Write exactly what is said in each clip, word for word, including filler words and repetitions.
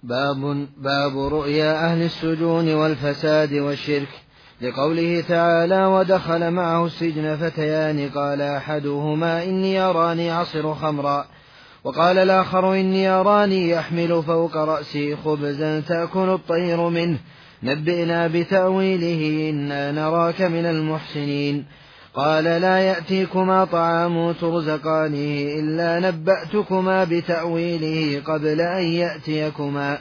باب, باب رؤيا أهل السجون والفساد والشرك، لقوله تعالى: ودخل معه السجن فتيان قال أحدهما إني أراني أعصر خمرا وقال الآخر إني أراني يحمل فوق رأسي خبزا تأكل الطير منه نبئنا بتأويله إنا نراك من المحسنين. قال: لا يأتيكما طعام ترزقانه إلا نبأتكما بتأويله قبل أن يأتيكما،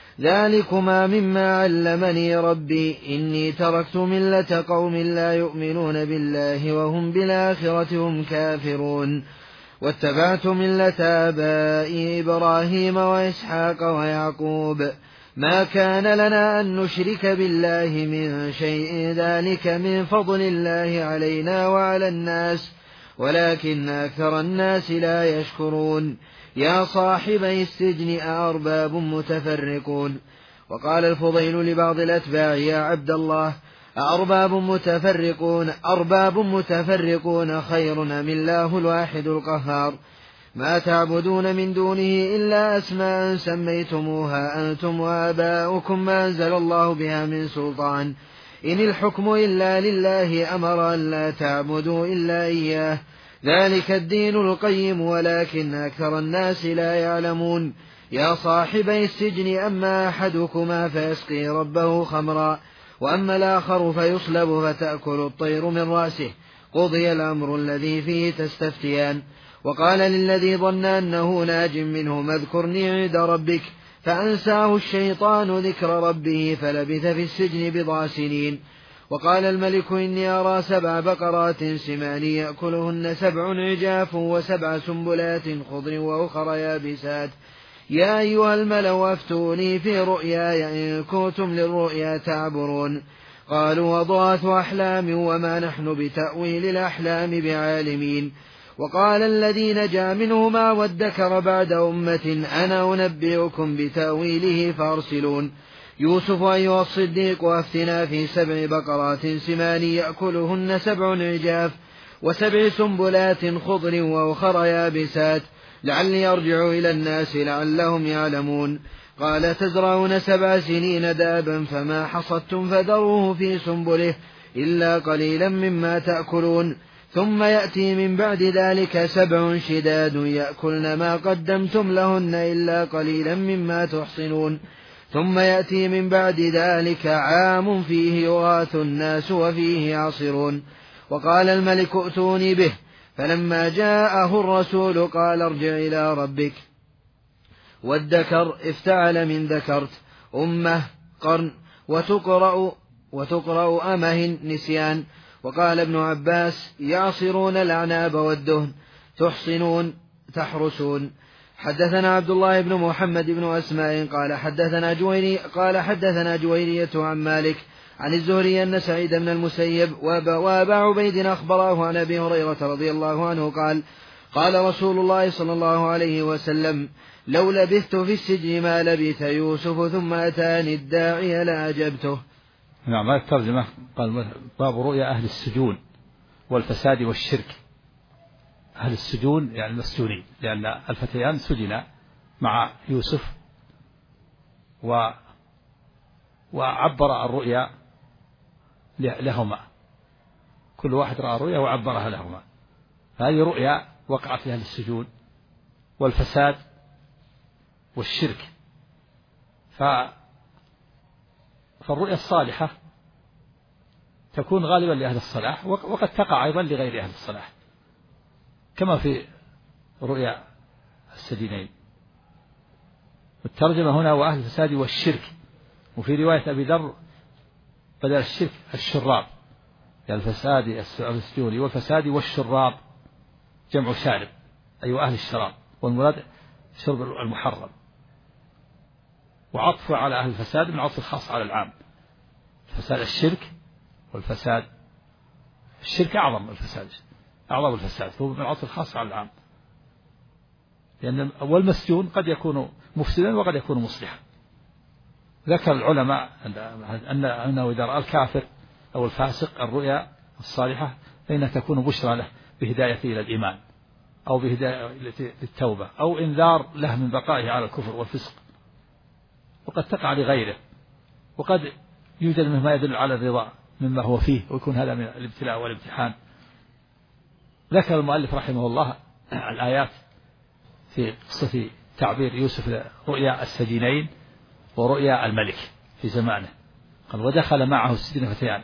ذلكما مما علمني ربي إني تركت ملة قوم لا يؤمنون بالله وهم بالآخرة هم كافرون، واتبعت ملة آبائي إبراهيم وإسحاق ويعقوب، ما كان لنا أن نشرك بالله من شيء، ذلك من فضل الله علينا وعلى الناس ولكن أكثر الناس لا يشكرون. يا صاحبي السجن أأرباب متفرقون. وقال الفضيل لبعض الأتباع: يا عبد الله، أأرباب متفرقون أرباب متفرقون خير أم الله الواحد القهار؟ ما تعبدون من دونه إلا أسماء سميتموها أنتم وآباؤكم ما أنزل الله بها من سلطان، إن الحكم إلا لله أمر أن لا تعبدوا إلا إياه، ذلك الدين القيم ولكن أكثر الناس لا يعلمون. يا صاحبي السجن أما أحدكما فيسقي ربه خمرا وأما الآخر فيصلب فتأكل الطير من رأسه، قضي الأمر الذي فيه تستفتيان. وقال للذي ظن أنه ناج منه: اذكرني عند ربك، فأنساه الشيطان ذكر ربه فلبث في السجن بضع سنين. وقال الملك: إني أرى سبع بقرات سمان يأكلهن سبع عجاف وسبع سنبلات خضر وأخر يابسات، يا أيها الملأ أفتوني في رؤياي إن كنتم للرؤيا تعبرون. قالوا: أضغاث أحلام وما نحن بتأويل الأحلام بعالمين. وقال الذي نجا منهما وادكر بعد أمة: أنا أنبئكم بتأويله فأرسلون. يوسف أيها الصديق أفتنا في سبع بقرات سمان يأكلهن سبع عجاف وسبع سنبلات خضر وأخر يابسات لعلي أرجع إلى الناس لعلهم يعلمون. قال: تزرعون سبع سنين دابا فما حصدتم فذروه في سنبله إلا قليلا مما تأكلون، ثم يأتي من بعد ذلك سبع شداد يأكلن ما قدمتم لهن إلا قليلا مما تحصنون، ثم يأتي من بعد ذلك عام فيه يغاث الناس وفيه يعصرون. وقال الملك: ائتوني به. فلما جاءه الرسول قال: ارجع إلى ربك. والذكر افتعل من ذكرت أمه قرن، وتقرأ, وتقرأ أمه نسيان. وقال ابن عباس: يعصرون الأعناب والدهن، تحصنون تحرسون. حدثنا عبد الله بن محمد بن أسماء قال حدثنا جويري قال حدثنا جويرية عن مالك عن الزهري أن سعيد بن المسيب وأبا عبيد أخبره عن أبي هريرة رضي الله عنه قال: قال رسول الله صلى الله عليه وسلم: لو لبثت في السجن ما لبث يوسف ثم أتاني الداعي لأجبته. نعم. هذه الترجمة قال: باب رؤيا أهل السجون والفساد والشرك. أهل السجون يعني المسجونين، لأن الفتيان سجنا مع يوسف، و وعبر الرؤيا لهما، كل واحد رأى رؤيا وعبرها لهما. هذه رؤيا وقعت في أهل السجون والفساد والشرك. ف فالرؤيا الصالحة تكون غالبا لأهل الصلاح، وقد تقع أيضا لغير أهل الصلاح، كما في رؤيا السجينين. الترجمة هنا: وأهل الفساد والشرك. وفي رواية أبي ذر بدل الشرك الشراب، يعني الفساد السجون والفساد والشراب جمع شارب، أي أيوة أهل الشراب، والمراد شرب المحرم. وعطف على أهل الفساد من عطف الخاص على العام. الفساد الشرك والفساد الشرك أعظم الفساد أعظم الفساد هو من عطف الخاص على العام، لأن والمسجون قد يكون مفسدا وقد يكون مصلحا. ذكر العلماء أن أنه إذا رأى الكافر أو الفاسق الرؤيا الصالحة فإنها تكون بشرى له بهدايته إلى الإيمان أو بهداية للتوبة أو إنذار له من بقائه على الكفر والفسق. وقد تقع لغيره، وقد يوجد منه ما يدل على الرضا مما هو فيه، ويكون هذا من الابتلاء والامتحان. ذكر المؤلف رحمه الله الآيات في قصة تعبير يوسف رؤيا السجينين ورؤيا الملك في زمانه. قال ودخل معه السجن فتيان،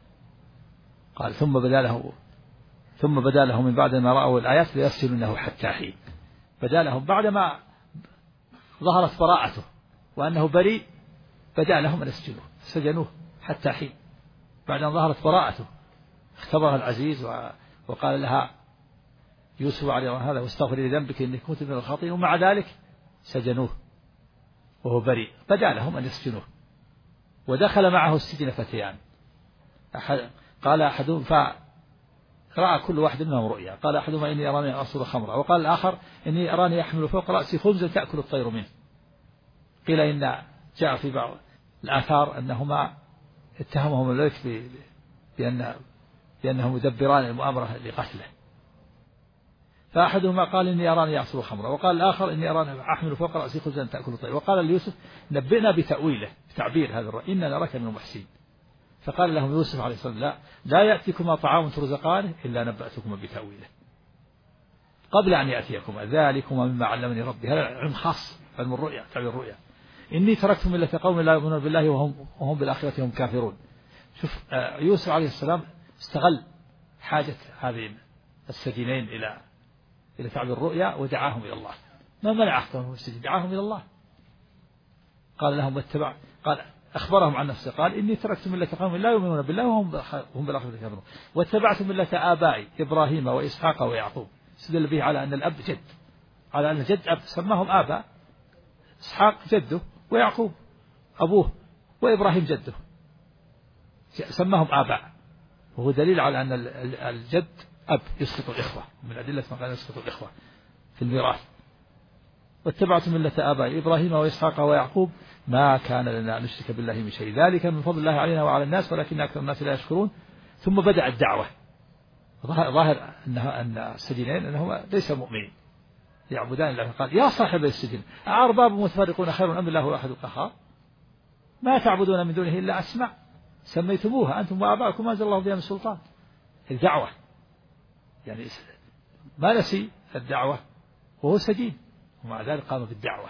قال ثم بدا له ثم بدا له من بعد ما رأوا الآيات ليسجنونه حتى حين. بدا لهم بعدما ظهرت براءته وأنه بريء، بدا لهم أن يسجنوه، سجنوه حتى حين. بعد أن ظهرت براءته اختبرها العزيز وقال لها يوسف عليه هذا واستغفري لذنبك إنك كنت من الخاطئين، ومع ذلك سجنوه وهو بريء. بدا لهم أن يسجنوه. ودخل معه السجن فتيان، أحد قال أحدهم فرأى كل واحد منهم رؤيا، قال أحدهما إني أراني أصل خمرا، وقال الآخر إني أراني يحمل فوق رأسي خبزا تأكل الطير منه. قيل إن جاء في بعض الآثار أنهما اتهمهم الملك بأن بأنهم يدبران المؤامرة لقتله. فأحدهما قال إني أراني أعصر خمرا، وقال الآخر إني أراني أحمل فوق رأسي خبزا تأكل الطير. وقال ليوسف نبئنا بتأويله، بتعبير هذا الرأي، إننا نراك من المحسنين. فقال لهم يوسف عليه السلام لا لا يأتيكما طعام ترزقانه إلا نبأتكما بتأويله قبل أن يأتيكما، ذلكما مما علمني ربي. هذا علم خاص، علم الرؤيا، تعبير الرؤيا. إني تركت ملة قوم لا يؤمنون بالله وهم, وهم بالآخرة هم كافرون. شوف يوسف عليه السلام استغل حاجة هذه السجينين إلى إلى تعبير الرؤيا ودعاهم إلى الله. ما منعهم من السجن، دعاهم إلى الله. قال لهم واتبع، قال أخبرهم عن نفسه، قال إني تركت ملة قوم لا يؤمنون بالله وهم بالآخرة كافرون واتبعت ملة آبائي إبراهيم وإسحاق ويعقوب. استدل به على أن الأب جد، على أن الجد أب، سماهم آباء. إسحاق جده ويعقوب أبوه وإبراهيم جده، سماهم آباء، وهو دليل على أن الجد أب يسقط الإخوة، من أدلة ما كان يسقط الإخوة في الميراث. واتبعت ملة آبائي إبراهيم وإسحاق ويعقوب ما كان لنا أن نشرك بالله من شيء ذلك من فضل الله علينا وعلى الناس ولكن أكثر الناس لا يشكرون. ثم بدأ الدعوة. ظاهر أنها أن السجينين أنهم ليس مؤمنين يعبدان الله. قال يا صاحب السجن أأرباب متفرقون خير أم الله واحد القهار ما تعبدون من دونه إلا أسماء سميتموها أنتم وآباؤكم ما أنزل الله بها من سلطان. الدعوة يعني ما نسي الدعوة وهو سجين، ومع ذلك قام بالدعوة.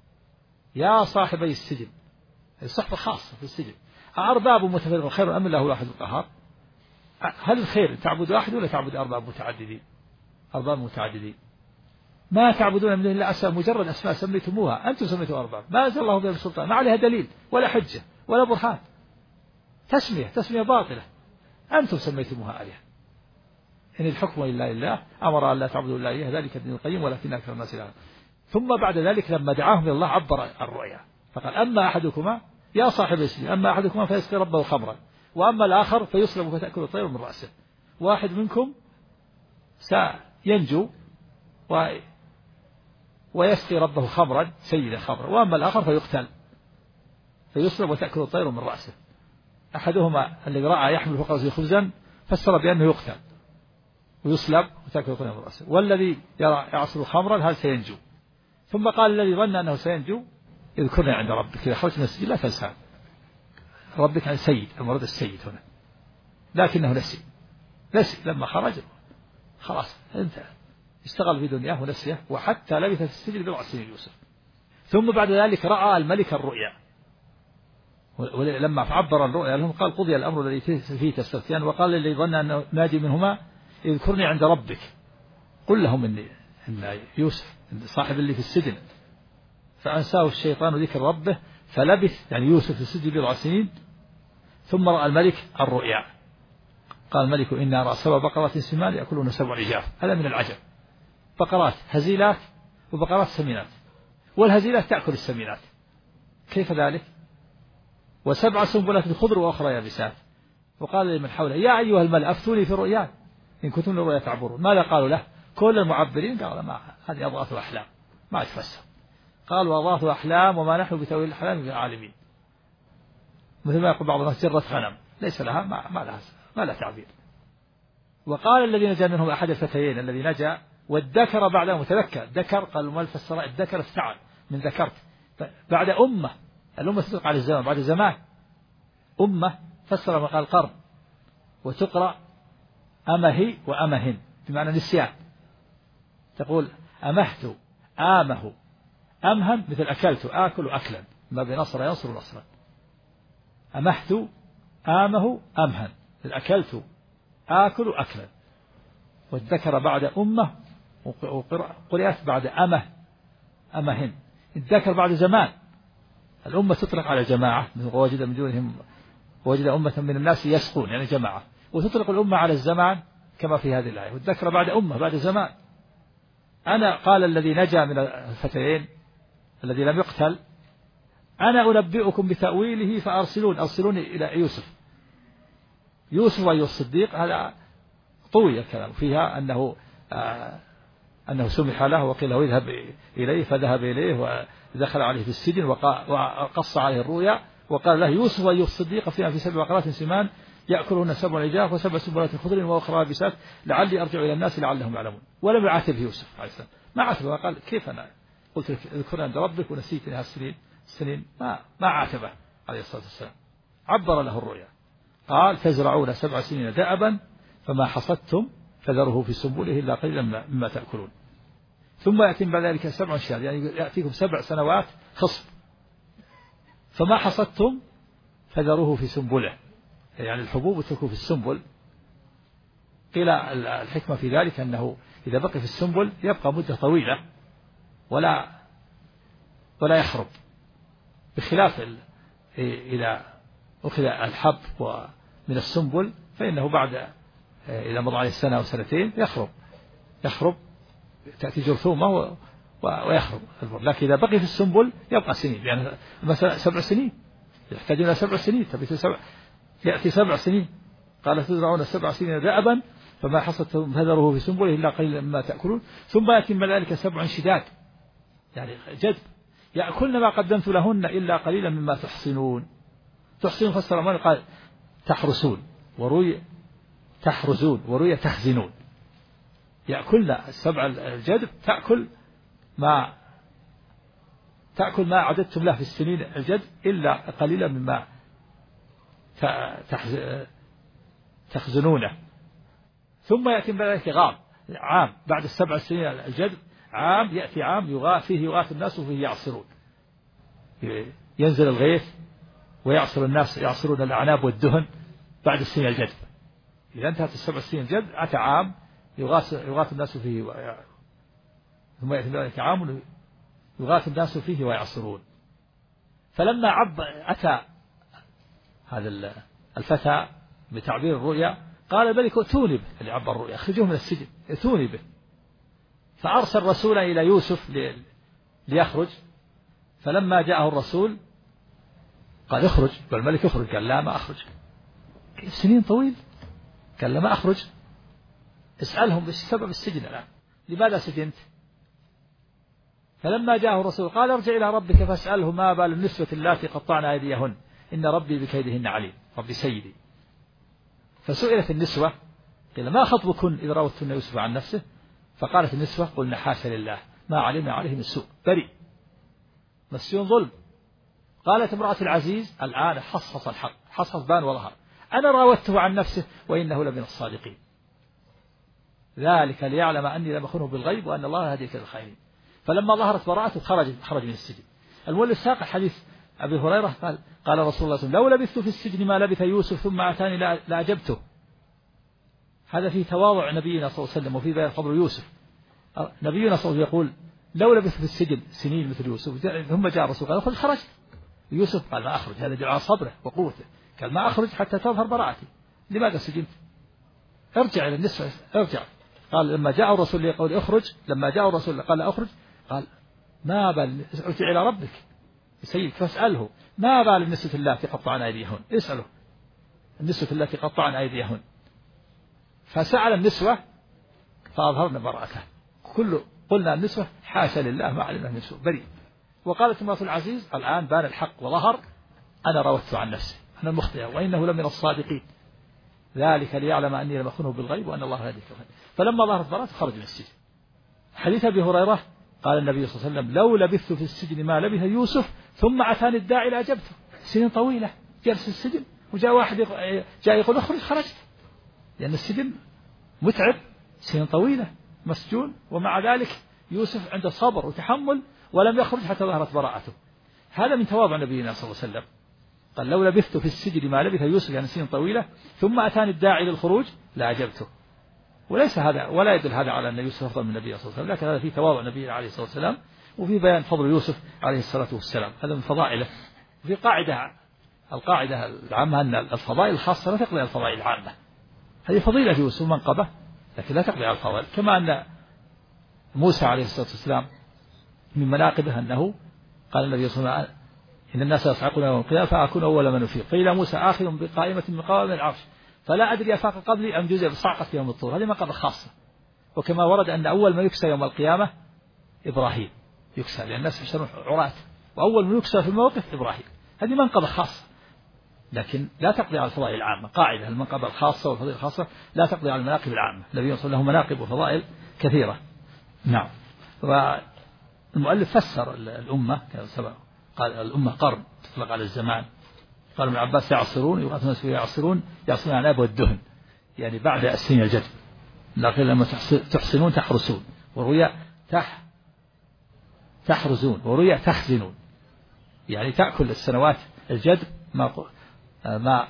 يا صاحبي السجن، الصحبة خاصة في السجن، أأرباب متفرقون خير أم الله واحد القهار. هل الخير تعبد واحد ولا تعبد أرباب متعددين؟ أرباب متعددين. ما تعبدون من دون الله أسماء، مجرد أسماء سميتموها أنتم سميتوا أرباب ما أنزل الله بها من سلطان، ما عليها دليل ولا حجة ولا برهان، تسمية تسمية باطلة أنتم سميتموها آلهة. إن الحكم لله الله أمر أن لا تعبدوا إلا إياه ذلك الدين القيم ولكن أكثر الناس لا. ثم بعد ذلك لما دعاهم إلى الله عبر الرؤيا فقال أما أحدكما يا صاحب السجن أما أحدكما فيسقي ربه خمرا وأما الآخر فيصلب فتأكل الطير من رأسه. واحد منكم سينجو و ويسقي ربه خمرا سيدا خمرا، وأما الآخر فيقتل فيصلب وتأكل الطير من رأسه. أحدهما الذي رأى يحمل فوق رأسه خبزا فسر بأنه يقتل ويصلب وتأكل الطير من رأسه، والذي يرى يعصر خمرا هذا سينجو. ثم قال الذي ظن أنه سينجو اذكرني عند ربك إذا خرجت من السجن لا تنسى ربك عن سيد، المراد السيد هنا، لكنه نسي نسي لما خرج خلاص انتهى، اشتغل في دنياه ونسيه، وحتى لبث في السجن بضع سنين يوسف. ثم بعد ذلك رأى الملك الرؤيا، ولما عبر الرؤيا لهم قال قضي الأمر الذي فيه تستفتيان، وقال الذي ظن أنه ناجي منهما اذكرني عند ربك قل لهم إني إن يوسف صاحب اللي في السجن فأنساه الشيطان ذكر ربه فلبث يعني يوسف في السجن بضع سنين. ثم رأى الملك الرؤيا قال الملك إن أرى سبع بقرات سمان يأكلون سبع عجاف. هذا من العجب، بقرات هزيلات وبقرات سمينات، والهزيلات تأكل السمينات كيف ذلك؟ وسبع سنبلات خضر وأخرى يابسات. وقال لمن حوله يا أيها الملأ أفتوني في رؤياي إن كنتم للرؤيا تعبرون. ماذا قالوا له؟ كل المعبرين قال ما هذه أضغاث أحلام ما تفسر. قالوا أضغاث أحلام وما نحن بتأويل الأحلام بعالمين، مثل ما يقول بعض الناس جرة غنم ليس لها ما, ما لها ما لها تعبير. وقال الذي نجا منهم أحد الفتيين الذي نجا والذكر بعد متذكر، ذكر قال ما الفسر الذكر افتعل من ذكرت بعد أمة الأمة تطلق على الزمان بعد زمان. أمة فسر مقال قرن، وتقرأ أمهي وأمهن بمعنى نسيان. تقول أمهت آمه أمهن مثل أكلت آكل أكلا، ما بنصر ينصر نصرا. أمهت آمه أمهن مثل أكلت آكل أكلا. والذكر بعد أمة وقرأت بعد أمه أمهن. الذكر بعد زمان. الأمة تطلق على جماعة مثل وجد من دونهم وجد أمة من الناس يسقون يعني جماعة، وتطلق الأمة على الزمان كما في هذه الآية. والذكر بعد أمة بعد زمان. أنا قال الذي نجا من الفتيين الذي لم يقتل أنا أنبئكم بتأويله فأرسلون أرسلوني إلى يوسف. يوسف أيها الصديق هذا طوي الكلام فيها أنه آه أنه سمح له وقيل له يذهب إليه، فذهب إليه ودخل عليه في السجن وقص عليه الرؤيا وقال له يوسف أيها الصديق فيها في سبع بقرات سمان يأكلهن سبع عجاف وسبع سنبلات خضر وأخرى يابسات لعلي أرجع إلى الناس لعلهم يعلمون. ولم يعاتب يوسف عليه السلام، ما عاتبه قال كيف أنا قلت لك اذكرني عند ربك ونسيتني هالسنين السنين ما ما عاتبه عليه الصلاة والسلام. عبر له الرؤيا قال تزرعون سبع سنين دأبا فما حصدتم فذره في سنبله إلا قليلا مما تأكلون ثم يأتي بعد ذلك سبع شهاد يعني يأتيكم سبع سنوات خصب فما حصدتم فذروه في سنبله يعني الحبوب تكون في السنبل. قيل الحكمة في ذلك أنه إذا بقي في السنبل يبقى مدة طويلة ولا ولا يخرب، بخلاف إذا أخذ الحب من السنبل فإنه بعد إذا مضى عليه سنة أو سنتين يخرب يخرب تأتي جرثومة ويخرب. لكن إذا بقي في السنبل يبقى سنين، لأن يعني مثلا سبع سنين يحتاجون إلى سبع سنين تبي سبع يأتي سبع سنين. قال تزرعون سبع سنين دأبا فما حصدتم فذره في سنبله إلا قليلا مما تأكلون ثم يأتي من ذلك سبع شداد يعني جذب يأكلن ما قدمت لهن إلا قليلا مما تحصنون. تحصنون فسر من قال تحرسون وروي تحرزون وروي تخزنون. يأكلن السبع الجذب تأكل ما تأكل ما عددتم له في السنين الجذب إلا قليلا مما تخزنونه. ثم يأتي من ذلك غام عام بعد السبع سنين الجذب عام يأتي عام يغاث فيه يغاث الناس وفيه يعصرون. ينزل الغيث ويعصر الناس يعصرون الأعناب والدهن بعد السنين الجذب. إذا انتهت السبع سنين الجذب أتى عام يغاث يغاث الناس فيه و... ثم يأتي من ذلك عام يغاث الناس فيه ويعصرون. فلما عب أتى هذا الفتى بتعبير الرؤيا قال الملك ائتوني به اللي عبر الرؤيا اخرجوه من السجن ائتوني به. فأرسل رسولا إلى يوسف ليخرج. فلما جاءه الرسول قال اخرج والملك اخرج قال لا ما أخرج. سنين طويل قال لا ما أخرج. اسألهم بسبب السجن الآن لماذا سجنت. فلما جاءه الرسول قال ارجع إلى ربك فاسأله ما بال النسوة اللاتي قطعن أيديهن إن ربي بكيدهن عليم ربي سيدي. فسئلت النسوة قيل ما خطبكن إذا راوتن يوسف عن نفسه فقالت النسوة قلنا حاشا لله ما علمنا عليه من سوء بريء مسيون ظلم. قالت امرأة العزيز الآن حصحص الحق حصحص بان وظهر أنا راودته عن نفسه وإنه لمن الصادقين ذلك ليعلم أني لم أخنه بالغيب وأن الله هديك للخيرين. فلما ظهرت براءته خرج خرج من السجن. المولى الساق حديث أبي هريرة قال قال رسول الله صلى الله عليه وسلم لو لبثت في السجن ما لبث يوسف ثم أتاني لأجبته. هذا في تواضع نبينا صلى الله عليه وسلم وفي بيان فضل يوسف. نبينا صلى الله عليه وسلم يقول لو لبثت في السجن سنين مثل يوسف ثم جاء الرسول قال اخرج خرجت. يوسف قال ما أخرج هذا دعاء صبره وقوته قال ما أخرج حتى تظهر براءتي لماذا سجنت ارجع إلى النسوة ارجع. قال لما جاء الرسول يقول اخرج لما جاء الرسول قال اخرج قال ما بال ارجع إلى ربك سيدك فاسأله ما بال النسوة اللاتي قطعن أيديهن اسأله النسوة التي قطعن أيديهن. فسأل النسوة فأظهرن براءته كل قلنا النسوة حاشا لله ما علمنا من سوء بريء. وقالت امرأة العزيز الآن بان الحق وظهر أنا راودته عن نفسي أنا المخطئة وإنه لمن الصادقين ذلك ليعلم أني لم أخنه بالغيب وأن الله هديك. فلما ظهرت براءته خرج من السجن. حديث أبي هريرة قال النبي صلى الله عليه وسلم لو لبثت في السجن ما لبث يوسف ثم أتاني الداعي لأجبته. سنين طويلة جلس السجن، وجاء واحد جاء يقول اخرج، خرجت، لأن السجن متعب، سنين طويلة مسجون، ومع ذلك يوسف عنده صبر وتحمل ولم يخرج حتى ظهرت براءته. هذا من تواضع نبينا صلى الله عليه وسلم. قال لو لبثت في السجن ما لبث يوسف، يعني سنين طويلة، ثم أتاني الداعي للخروج لأجبته. وليس هذا ولا يدل هذا على أن يوسف أفضل من النبي صلى الله عليه وسلم، لكن هذا فيه تواضع النبي عليه الصلاة والسلام، وفي بيان فضل يوسف عليه الصلاة والسلام، هذا من فضائله. وفي قاعدة القاعدة العامة أن الفضائل الخاصة لا تقضي على الفضائل العامة. هذه فضيلة يوسف منقبة لكن لا تقضي على الفضائل. كما أن موسى عليه الصلاة والسلام من مناقبه أنه قال النبي صلى الله عليه وسلم إن الناس يصعقون يوم القيامة فأكون أول من أفيق، قيل موسى آخذ بقائمة من قوائم العرش فلا أدري أفاق قبلي أم جزء بصعقة يوم الطور. هذه منقبة خاصة. وكما ورد أن أول من يكسى يوم القيامة إبراهيم يكسى، لأن الناس يحشرون عراة، وأول من يكسى في الموقف إبراهيم. هذه منقبة خاصة لكن لا تقضي على الفضائل العامة. قاعدة المنقبة الخاصة والفضائل الخاصة لا تقضي على المناقب العامة. النبي صلى الله عليه وسلم له مناقب وفضائل كثيرة. نعم. والمؤلف فسر الأمة قال الأمة قرن تطلق على الزمان. قال ابن عباس يعصرون، يقال الناس يعصرون يعصرون عن أبو الدهن، يعني بعد السنين الجد، لكن لما تحسنون تحرسون، ورؤيا تح تحرزون، ورؤيا تخزنون، يعني تأكل السنوات الجد ما ما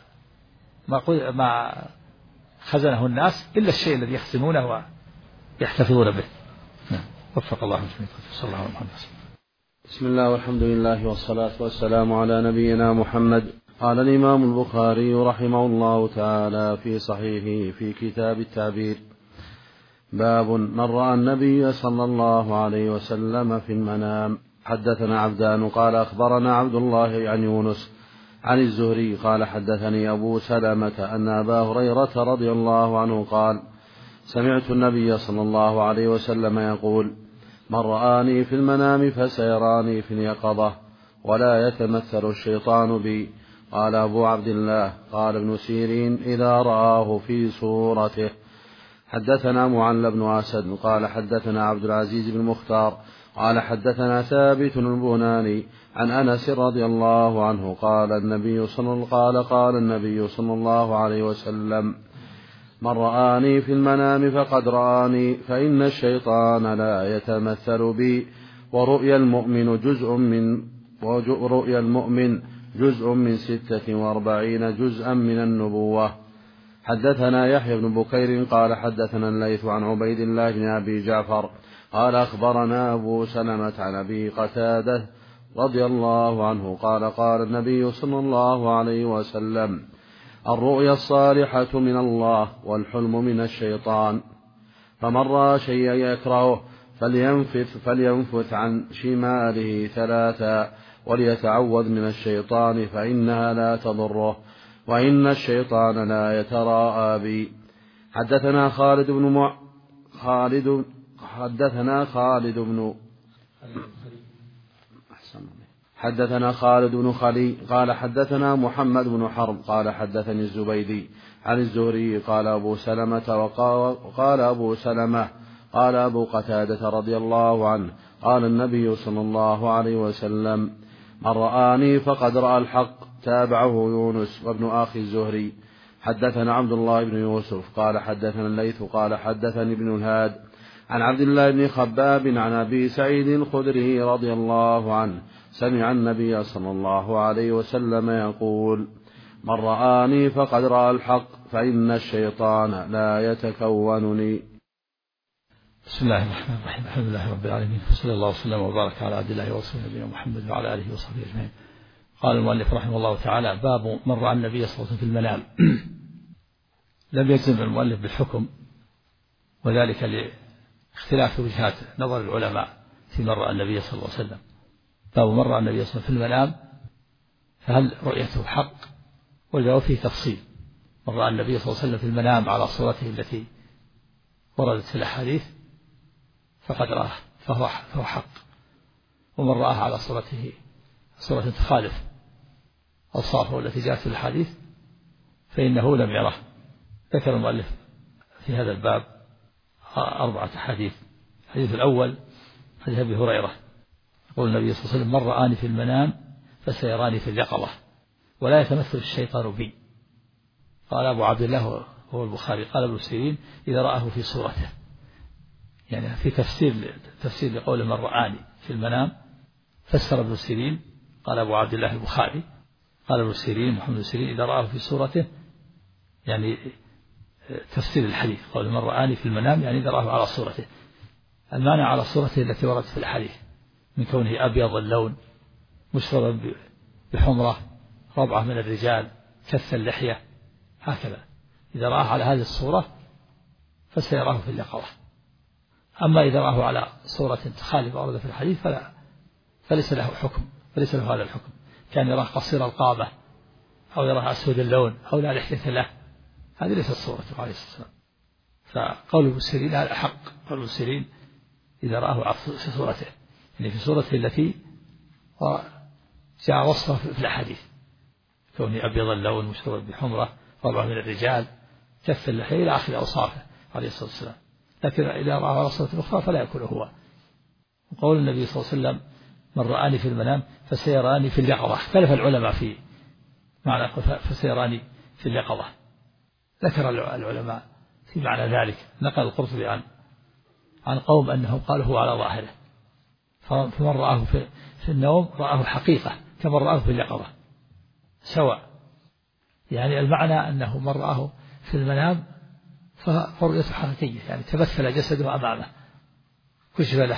ما ما خزنه الناس إلا الشيء الذي يخزنونه ويحتفظون به. وفق الله جميعا. صلى الله عليه وسلم. بسم الله والحمد لله والصلاة والسلام على نبينا محمد. قال الإمام البخاري رحمه الله تعالى في صحيحه في كتاب التعبير: باب من رأى النبي صلى الله عليه وسلم في المنام. حدثنا عبدان قال أخبرنا عبد الله عن يونس عن الزهري قال حدثني أبو سلمة أن أبا هريرة رضي الله عنه قال: سمعت النبي صلى الله عليه وسلم يقول: من رآني في المنام فسيراني في اليقظة ولا يتمثل الشيطان بي. قال أبو عبد الله قال ابن سيرين: إذا رآه في صورته. حدثنا معل بن أسد قال حدثنا عبد العزيز بن مختار قال حدثنا ثابت البناني عن أنس رضي الله عنه قال النبي صلى قال قال النبي صلى الله عليه وسلم: من رآني في المنام فقد رآني، فإن الشيطان لا يتمثل بي، ورؤيا المؤمن جزء من ورؤيا المؤمن جزء من ستة وأربعين جزءا من النبوة. حدثنا يحيى بن بكير قال حدثنا الليث عن عبيد الله بن أبي جعفر قال أخبرنا أبو سلمة عن أبي قتادة رضي الله عنه قال قال النبي صلى الله عليه وسلم: الرؤيا الصالحة من الله والحلم من الشيطان، فمن رأى شيئا يكرهه فلينفث, فلينفث عن شماله ثلاثا وليتعوذ من الشيطان فإنها لا تضره، وإن الشيطان لا يتراءى بي. حدثنا خالد بن مع... خالد حدثنا خالد بن حدثنا خالد بن خلي قال حدثنا محمد بن حرب قال حدثني الزبيدي عن الزهري قال أبو سلمة وقال أبو سلمة قال أبو قتادة رضي الله عنه قال النبي صلى الله عليه وسلم: من رآني فقد رأى الحق. تابعه يونس وابن أخي الزهري. حدثنا عبد الله بن يوسف قال حدثنا الليث قال حدثني ابن الهاد عن عبد الله بن خباب عن أبي سعيد الخدري رضي الله عنه سمع النبي صلى الله عليه وسلم يقول: من رآني فقد رأى الحق، فإن الشيطان لا يتكونني. بسم الله الرحمن الرحيم. الحمد لله رب العالمين، وصلى الله وسلم وبارك على عبد الله ورسوله نبينا محمد وعلى آله وصحبه أجمعين. قال المؤلف رحمه الله تعالى: باب من رأى النبي صلى الله عليه وسلم في المنام. لم يجزم المؤلف بالحكم، وذلك لاختلاف وجهات نظر العلماء في من رأى النبي صلى الله عليه وسلم. باب من رأى النبي صلى الله عليه وسلم في المنام، فهل رؤيته حق؟ والجواب فيه تفصيل. من رأى النبي صلى الله عليه وسلم في المنام على صورته التي وردت في الأحاديث فقد رآه فهو فهو حق، ومن رآه على صورته صورة تخالف أوصافه التي جاءت في الحديث فإنه لم يره. ذكر المؤلف في هذا الباب أربعة حديث. الحديث الأول حديث أبي هريرة يقول النبي صلى الله عليه وسلم: من رآني في المنام فسيراني في اليقظة ولا يتمثل الشيطان بي. قال أبو عبد الله هو البخاري قال ابن سيرين: إذا رآه في صورته، يعني في تفسير تفسير لقول من رآني في المنام فسر ابن سيرين. قال أبو عبد الله البخاري قال ابن سيرين محمد بن سيرين: إذا رآه في صورته، يعني تفسير الحديث قول من رآني في المنام يعني إذا رآه على صورته، المعنى على صورته التي وردت في الحديث من كونه أبيض اللون مشربا بحمرة ربعة من الرجال كث اللحية هكذا، إذا رآه على هذه الصورة فسيراه في اليقظة. أما إذا رآه على صورة تخالف ما ورد في الحديث فلا فليس له حكم، فليس له هذا الحكم، كان يراه قصير القامة أو يراه أسود اللون أو لا لحية له، هذه ليست صورته عليه الصلاة والسلام. فقول ابن سيرين هذا حق، قول ابن سيرين إذا رآه في صورته، يعني في صورته التي جاء وصفه في الأحاديث كونه أبيض اللون مشرب بحمرة ربعة من الرجال كف اللحية إلى آخر أوصافه عليه الصلاة والسلام. لكن إذا رآه على صورة أخرى فلا يكون هو. وقول النبي صلى الله عليه وسلم: من رآني في المنام فسيراني في اليقظة، اختلف العلماء في معنى فسيراني في اليقظة، ذكر العلماء في معنى ذلك. نقل القرطبي عن عن قوم أنهم قالوا هو على ظاهره، فمن رآه في, في النوم رآه حقيقة كمن رآه في اليقظة سواء، يعني المعنى أنه من رآه في المنام فرؤيته حقيقية، يعني تمثل جسده أمامه كشف له.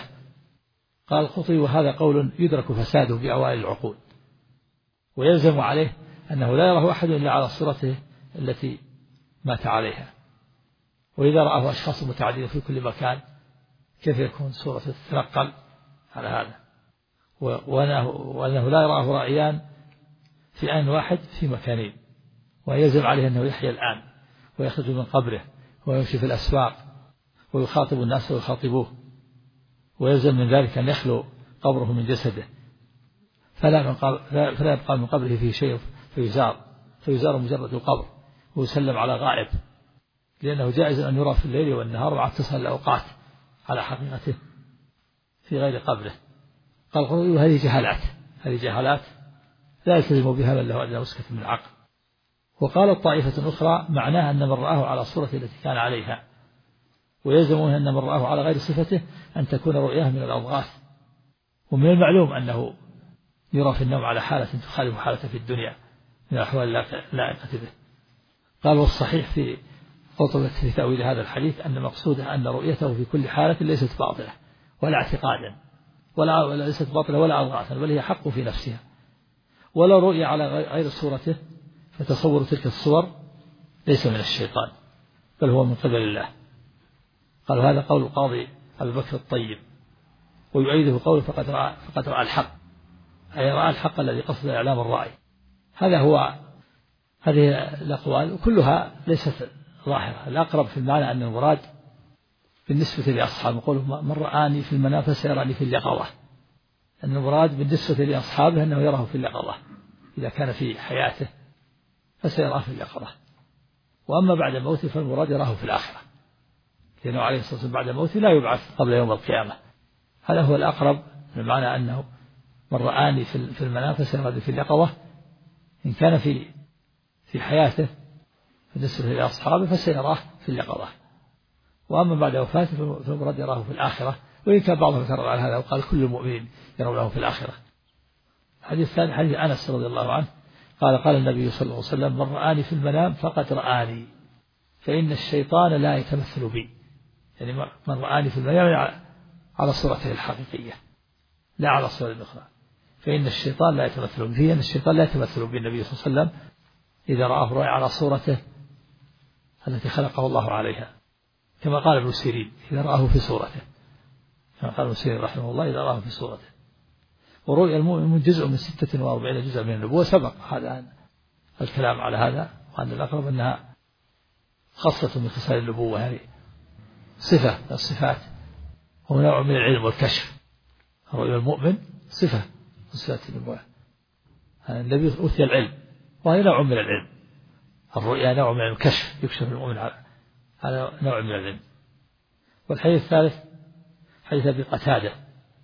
قال الخطيب: وهذا قول يدرك فساده بأوائل العقول، ويلزم عليه أنه لا يراه أحد إلا على صورته التي مات عليها، وإذا رآه أشخاص متعددين في كل مكان كيف يكون صورة تتنقل على هذا؟ وأنه, وأنه لا يراه رأيان في آن واحد في مكانين، ويلزم عليه أنه يحيا الآن ويخرج من قبره ويمشي في الأسواق ويخاطب الناس ويخاطبوه، ويلزم من ذلك أن يخلو قبره من جسده فلا, من قبر فلا يبقى من قبره فيه شيء فيزار فيزار مجرد القبر ويسلم على غائب، لأنه جائز أن يرى في الليل والنهار مع اتصال الأوقات على حقيقته في غير قبره. قال القرطبي: هذه جهالات هذه جهالات لا يلتزم بها من له أدنى مسكة من العقل. وقالت طائفة أخرى: معناها أن من رآه على صورته التي كان عليها، ويلزمون أن من رآه على غير صفته أن تكون رؤياه من الأضغاث، ومن المعلوم أنه يرى في النوم على حالة تخالف حالته في الدنيا من الأحوال اللائقة به. قال: والصحيح في قطبة في تأويل هذا الحديث أن مقصوده أن رؤيته في كل حالة ليست باطلة ولا اعتقادا ولا, ولا ليست باطلة ولا أضغاثا، بل هي حق في نفسها، ولو رؤي على غير صورته فتصور تلك الصور ليس من الشيطان بل هو من قبل الله. قال: هذا قول القاضي أبي بكر الطيب، ويؤيده قوله: فقد رأى, فقد رأى الحق، أي رأى الحق الذي قصد إعلام الرأي. هذا هو هذه الأقوال كلها ليست ظاهرة، الأقرب في المعنى أن المراد بالنسبة لأصحابه قوله: من رآني في المنام فسيراني في اليقظة، أن المراد بالنسبة لأصحابه أنه يراه في اليقظة إذا كان في حياته فسيراه في اليقظة، وأما بعد موته فالمراد يراه في الآخرة، لأنه عليه الصلاة والسلام بعد موته لا يبعث قبل يوم القيامة. هذا هو الأقرب بمعنى أنه من رآني في المنام فسيراني في اليقظة إن كان في في حياته بالنسبة لأصحابه فسيراه في اليقظة، وأما بعد وفاته فالمراد يراه في الآخرة، وإن كان بعضهم كرر على هذا وقال كل المؤمنين يرونه في الآخرة. الحديث الثاني حديث أنس رضي الله عنه قال: قال النبي صلى الله عليه وسلم: من رآني في المنام فقد رآني، فإن الشيطان لا يتمثل بي، يعني من رآني في المنام على صورته الحقيقية لا على الصورة الأخرى، فإن الشيطان لا يتمثل بي، فإن الشيطان لا يتمثل بالنبي صلى الله عليه وسلم إذا رآه رأي على صورته التي خلقه الله عليها، كما قال ابن سيرين: إذا رآه في صورته، كما قال ابن سيرين رحمه الله: إذا رآه في صورته. ورؤيا المؤمن جزء من ستة وأربعين جزء من النبوة، سبق هذا الكلام على هذا، وأن الأقرب أنها خاصة من خصال النبوة، يعني صفة من الصفات، هو نوع من العلم والكشف. رؤيا المؤمن صفة من صفات النبوة، النبي أوتي العلم وهي نوع من العلم، الرؤيا نوع من الكشف يكشف المؤمن على نوع من العلم. والحديث الثالث حديث أبي قتادة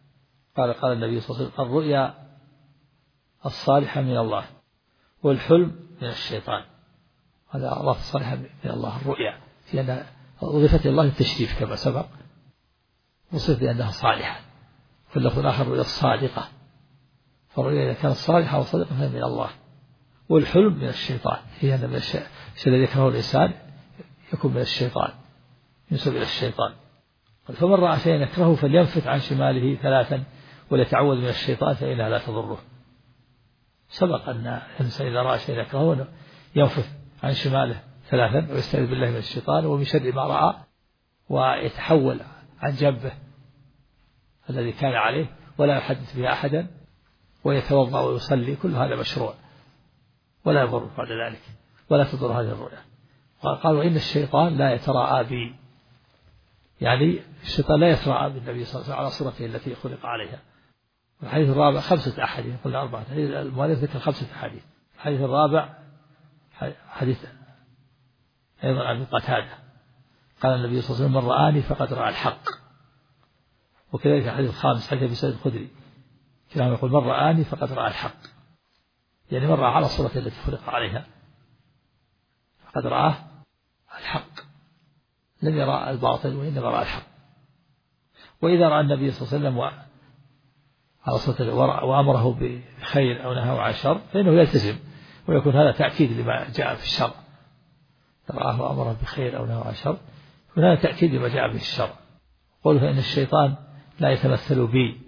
قال قال النبي صلى الله عليه وسلم الرؤيا الصالحة من الله والحلم من الشيطان. هذا الله الصالحة من الله الرؤيا، لأن أضيفت الله التشريف كما سبق، وصف بأنها صالحة. في اللفظ الآخر الرؤيا الصادقة، فالرؤيا إذا كانت صالحة وصادقة فهي من الله. والحلم من الشيطان، هي أن الشيء الذي يكرهه الإنسان يكون من الشيطان، ينسب إلى الشيطان. فمن رأى شيئا يكرهه فلينفث عن شماله ثلاثا وليتعوذ من الشيطان فإنها لا تضره. سبق أن الإنسان إذا رأى شيئا يكرهه ينفث عن شماله ثلاثا ويستعيذ بالله من الشيطان ومن شر ما رأى، ويتحول عن جنبه الذي كان عليه ولا يحدث بها أحدا، ويتوضأ ويصلي. كل هذا مشروع ولا يضر بعد ذلك، ولا تضر هذه الرؤيا. قالوا إن الشيطان لا يتراءى بي، يعني الشيطان لا يتراءى بالنبي صلى الله عليه وسلم على صورته التي خلق عليها. الحديث الرابع خمسة أحاديث، قلنا أربعة، المؤلف ذكر خمسة أحاديث. الحديث الرابع حديث أيضا عن قتادة قال النبي صلى الله عليه وسلم من رآني فقد رأى الحق. وكذلك الحديث الخامس حديث أبي سعيد الخدري كلام يقول من رآني فقد رأى الحق، يعني من رأى على صورته التي خلق عليها فقد رآه الحق، لم يرى الباطل وإنما رأى الحق. وإذا رأى النبي صلى الله عليه وسلم على صورته وأمره بخير أو نهاه عن شر فإنه يلتزم، ويكون هذا تأكيد لما جاء في الشر. رآه وأمره بخير أو نهاه عن شر يكون هذا تأكيد لما جاء به الشر. قل فإن الشيطان لا يتمثل بي،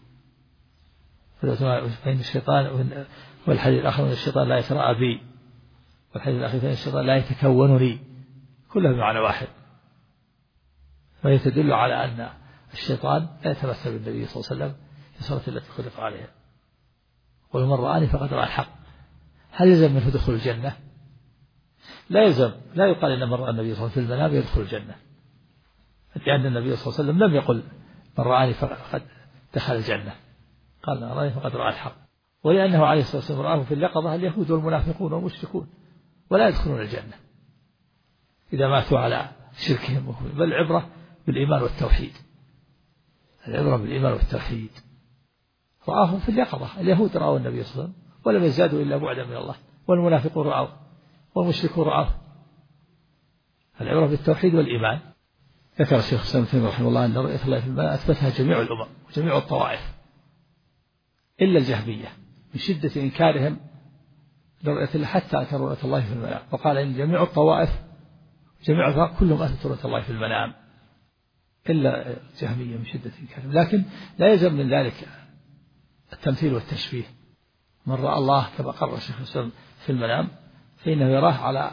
فإن الشيطان، والحديث الآخر أن الشيطان لا يتراءى بي، والحديث الأخير فإن الشيطان لا يتكون لي، كلها بمعنى واحد. فهي تدل على أن الشيطان لا يتمثل بالنبي صلى الله عليه وسلم في صورته التي خلق عليها. ومن رآني فقد رأى الحق. هل يلزم منه دخول الجنة؟ لا يلزم، لا يقال إن من رأى النبي صلى الله عليه وسلم في المنام يدخل الجنة، لأن النبي صلى الله عليه وسلم لم يقل من رآني فقد دخل الجنة، قال من رآني فقد رأى الحق. ولأنه عليه الصلاة والسلام رآه في اليقظة اليهود والمنافقون والمشركون ولا يدخلون الجنة إذا ماتوا على شركهم، بل العبرة بالإيمان والتوحيد، العبرة بالإيمان والتوحيد. رآهم في اليقظة، اليهود رأوا النبي صلى الله عليه وسلم ولم يزدادوا إلا بعدا من الله، والمنافقون رأوا والمشركون رأوا. العبرة بالتوحيد والإيمان. ذكر الشيخ الإسلام ابن تيمية رحمه الله أن رؤية الله في المنام أثبتها جميع الأمم وجميع الطوائف إلا الجهمية من شدة إنكارهم لرؤية الله حتى أتى رؤية الله في المنام، وقال إن جميع الطوائف جميع الفرق كلهم أتت رؤية الله في المنام إلا الجهمية من شدة إنكارهم. لكن لا يلزم من ذلك التمثيل والتشبيه. من رأى الله كما قرر الشيخ الإسلام في المنام فإنه يراه على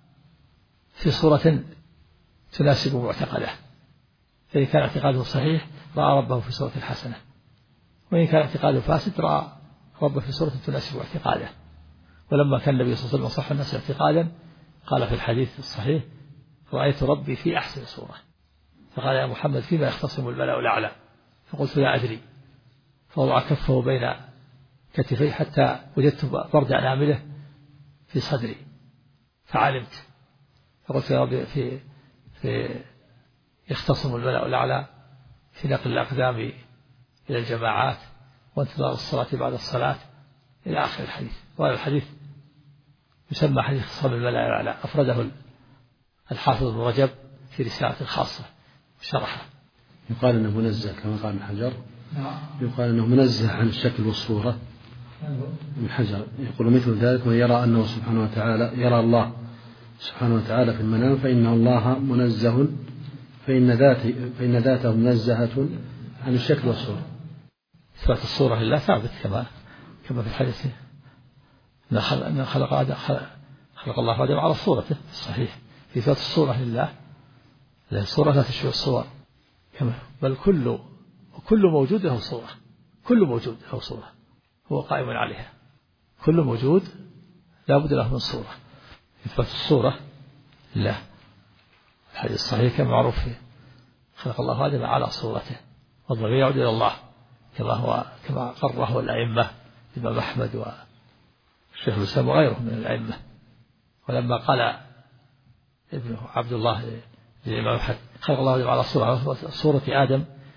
في صورة تناسب معتقده، فإن كان اعتقاده صحيح رأى ربه في صورة حسنة، وإن كان اعتقاده فاسد رأى ربه في صورة تناسب اعتقاده. ولما كان النبي صلى الله عليه وسلم صح الناس اعتقادا قال في الحديث الصحيح رأيت ربي في أحسن صورة، فقال يا محمد فيما يختصم الملأ الأعلى؟ فقلت لا أدري، فوضع كفه بين كتفي حتى وجدت برد أنامله في صدري فعلمت، فقلت يا ربي في في يختصم الملأ الأعلى في نقل الأقدام إلى الجماعات وانتظار الصلاة بعد الصلاة إلى آخر الحديث. وهذا الحديث يسمى حديث خصام الملأ الأعلى، أفرده الحافظ ابن رجب في رسالة خاصة وشرحه. يقال أنه منزه كما قال ابن حجر، يقال أنه منزه عن الشكل والصورة ابن حجر، يقول مثل ذلك من يرى أنه سبحانه وتعالى يرى الله سبحانه وتعالى في المنام فإن الله منزه، فإن ذاته فإن ذاته منزهة عن الشكل والصورة. إثبات الصورة لله ثابت كما كما في الحديث أن خلق خلق آدم خلق الله آدم على صورته الصحيح. في إثبات الصورة لله، لأن الصورة لا تشبه الصور كما بل كل كل موجود له صورة، كل موجود له صورة هو قائم عليها، كل موجود لا بد له من صورة. إثبات الصورة لله الحديث الصحيح كما معروف فيه خلق الله آدم على صورته، والضمير يعود إلى الله كما هو كما قرره الأئمة الإمام أحمد والشيخ الإسلام وغيره من الأئمة. ولما قال ابنه عبد الله للإمام أحمد خلق الله آدم على صورة صورة آدم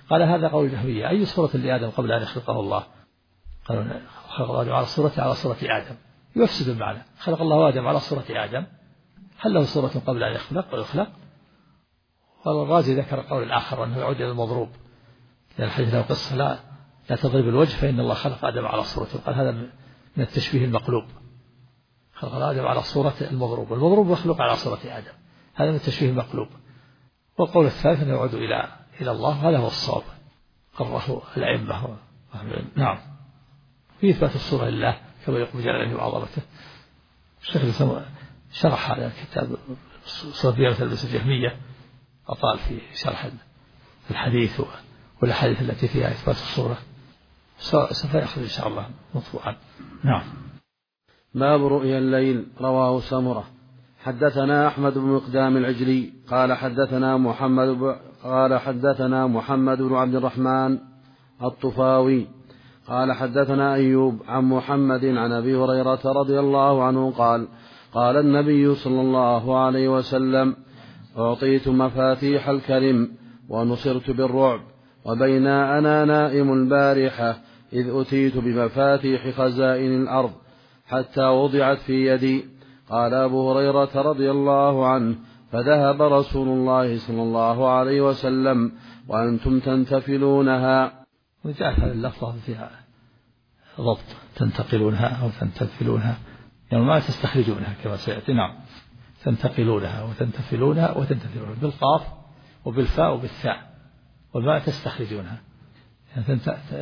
قال هذا قول الجهمية. أي صورة لآدم قبل أن يخلقه الله؟ قالوا خلق الله آدم على صورة على صورة آدم، يفسد المعنى. خلق الله آدم على صورة آدم، هل له صورة قبل أن يخلق ويخلق؟ قال الرازي ذكر قول الآخر أنه يعود إلى المضروب، لأن الحديث له قصة لا لا تضرب الوجه فإن الله خلق آدم على صورته. قال هذا من التشبيه المقلوب، خلق آدم على صورة المضروب، والمضروب مخلوق على صورة آدم، هذا من التشبيه المقلوب. والقول الثالث أنه يعود إلى إلى الله، هذا هو الصواب قرره الأئمة. نعم، في إثبات الصورة لله كما يقول جلاله وعظمته. الشيخ شرح هذا الكتاب صورة تلبس الجهمية، أطال في شرح الحديث والأحاديث التي فيها إثبات الصورة، سوف يخرج إن شاء الله مطبوعا. نعم. باب رؤيا الليل. رواه سمرة. حدثنا أحمد بن مقدام العجلي قال حدثنا محمد ب... قال حدثنا محمد بن عبد الرحمن الطفاوي قال حدثنا أيوب عن محمد عن أبي هريرة رضي الله عنه قال قال النبي صلى الله عليه وسلم أعطيت مفاتيح الكرم ونصرت بالرعب، وبين أنا نائم البارحة إذ أتيت بمفاتيح خزائن الأرض حتى وضعت في يدي. قال أبو هريرة رضي الله عنه فذهب رسول الله صلى الله عليه وسلم وأنتم تنتفلونها. وجاءت هذه اللفظة فيها ضبط، تنتقلونها أو تنتفلونها، يعني ما تستخرجونها كما سيأتي. نعم، تنتقلونها وتنتفلونها وتنتفلونها بالقاف وبالفاء وبالثاء، وما تستخرجونها يعني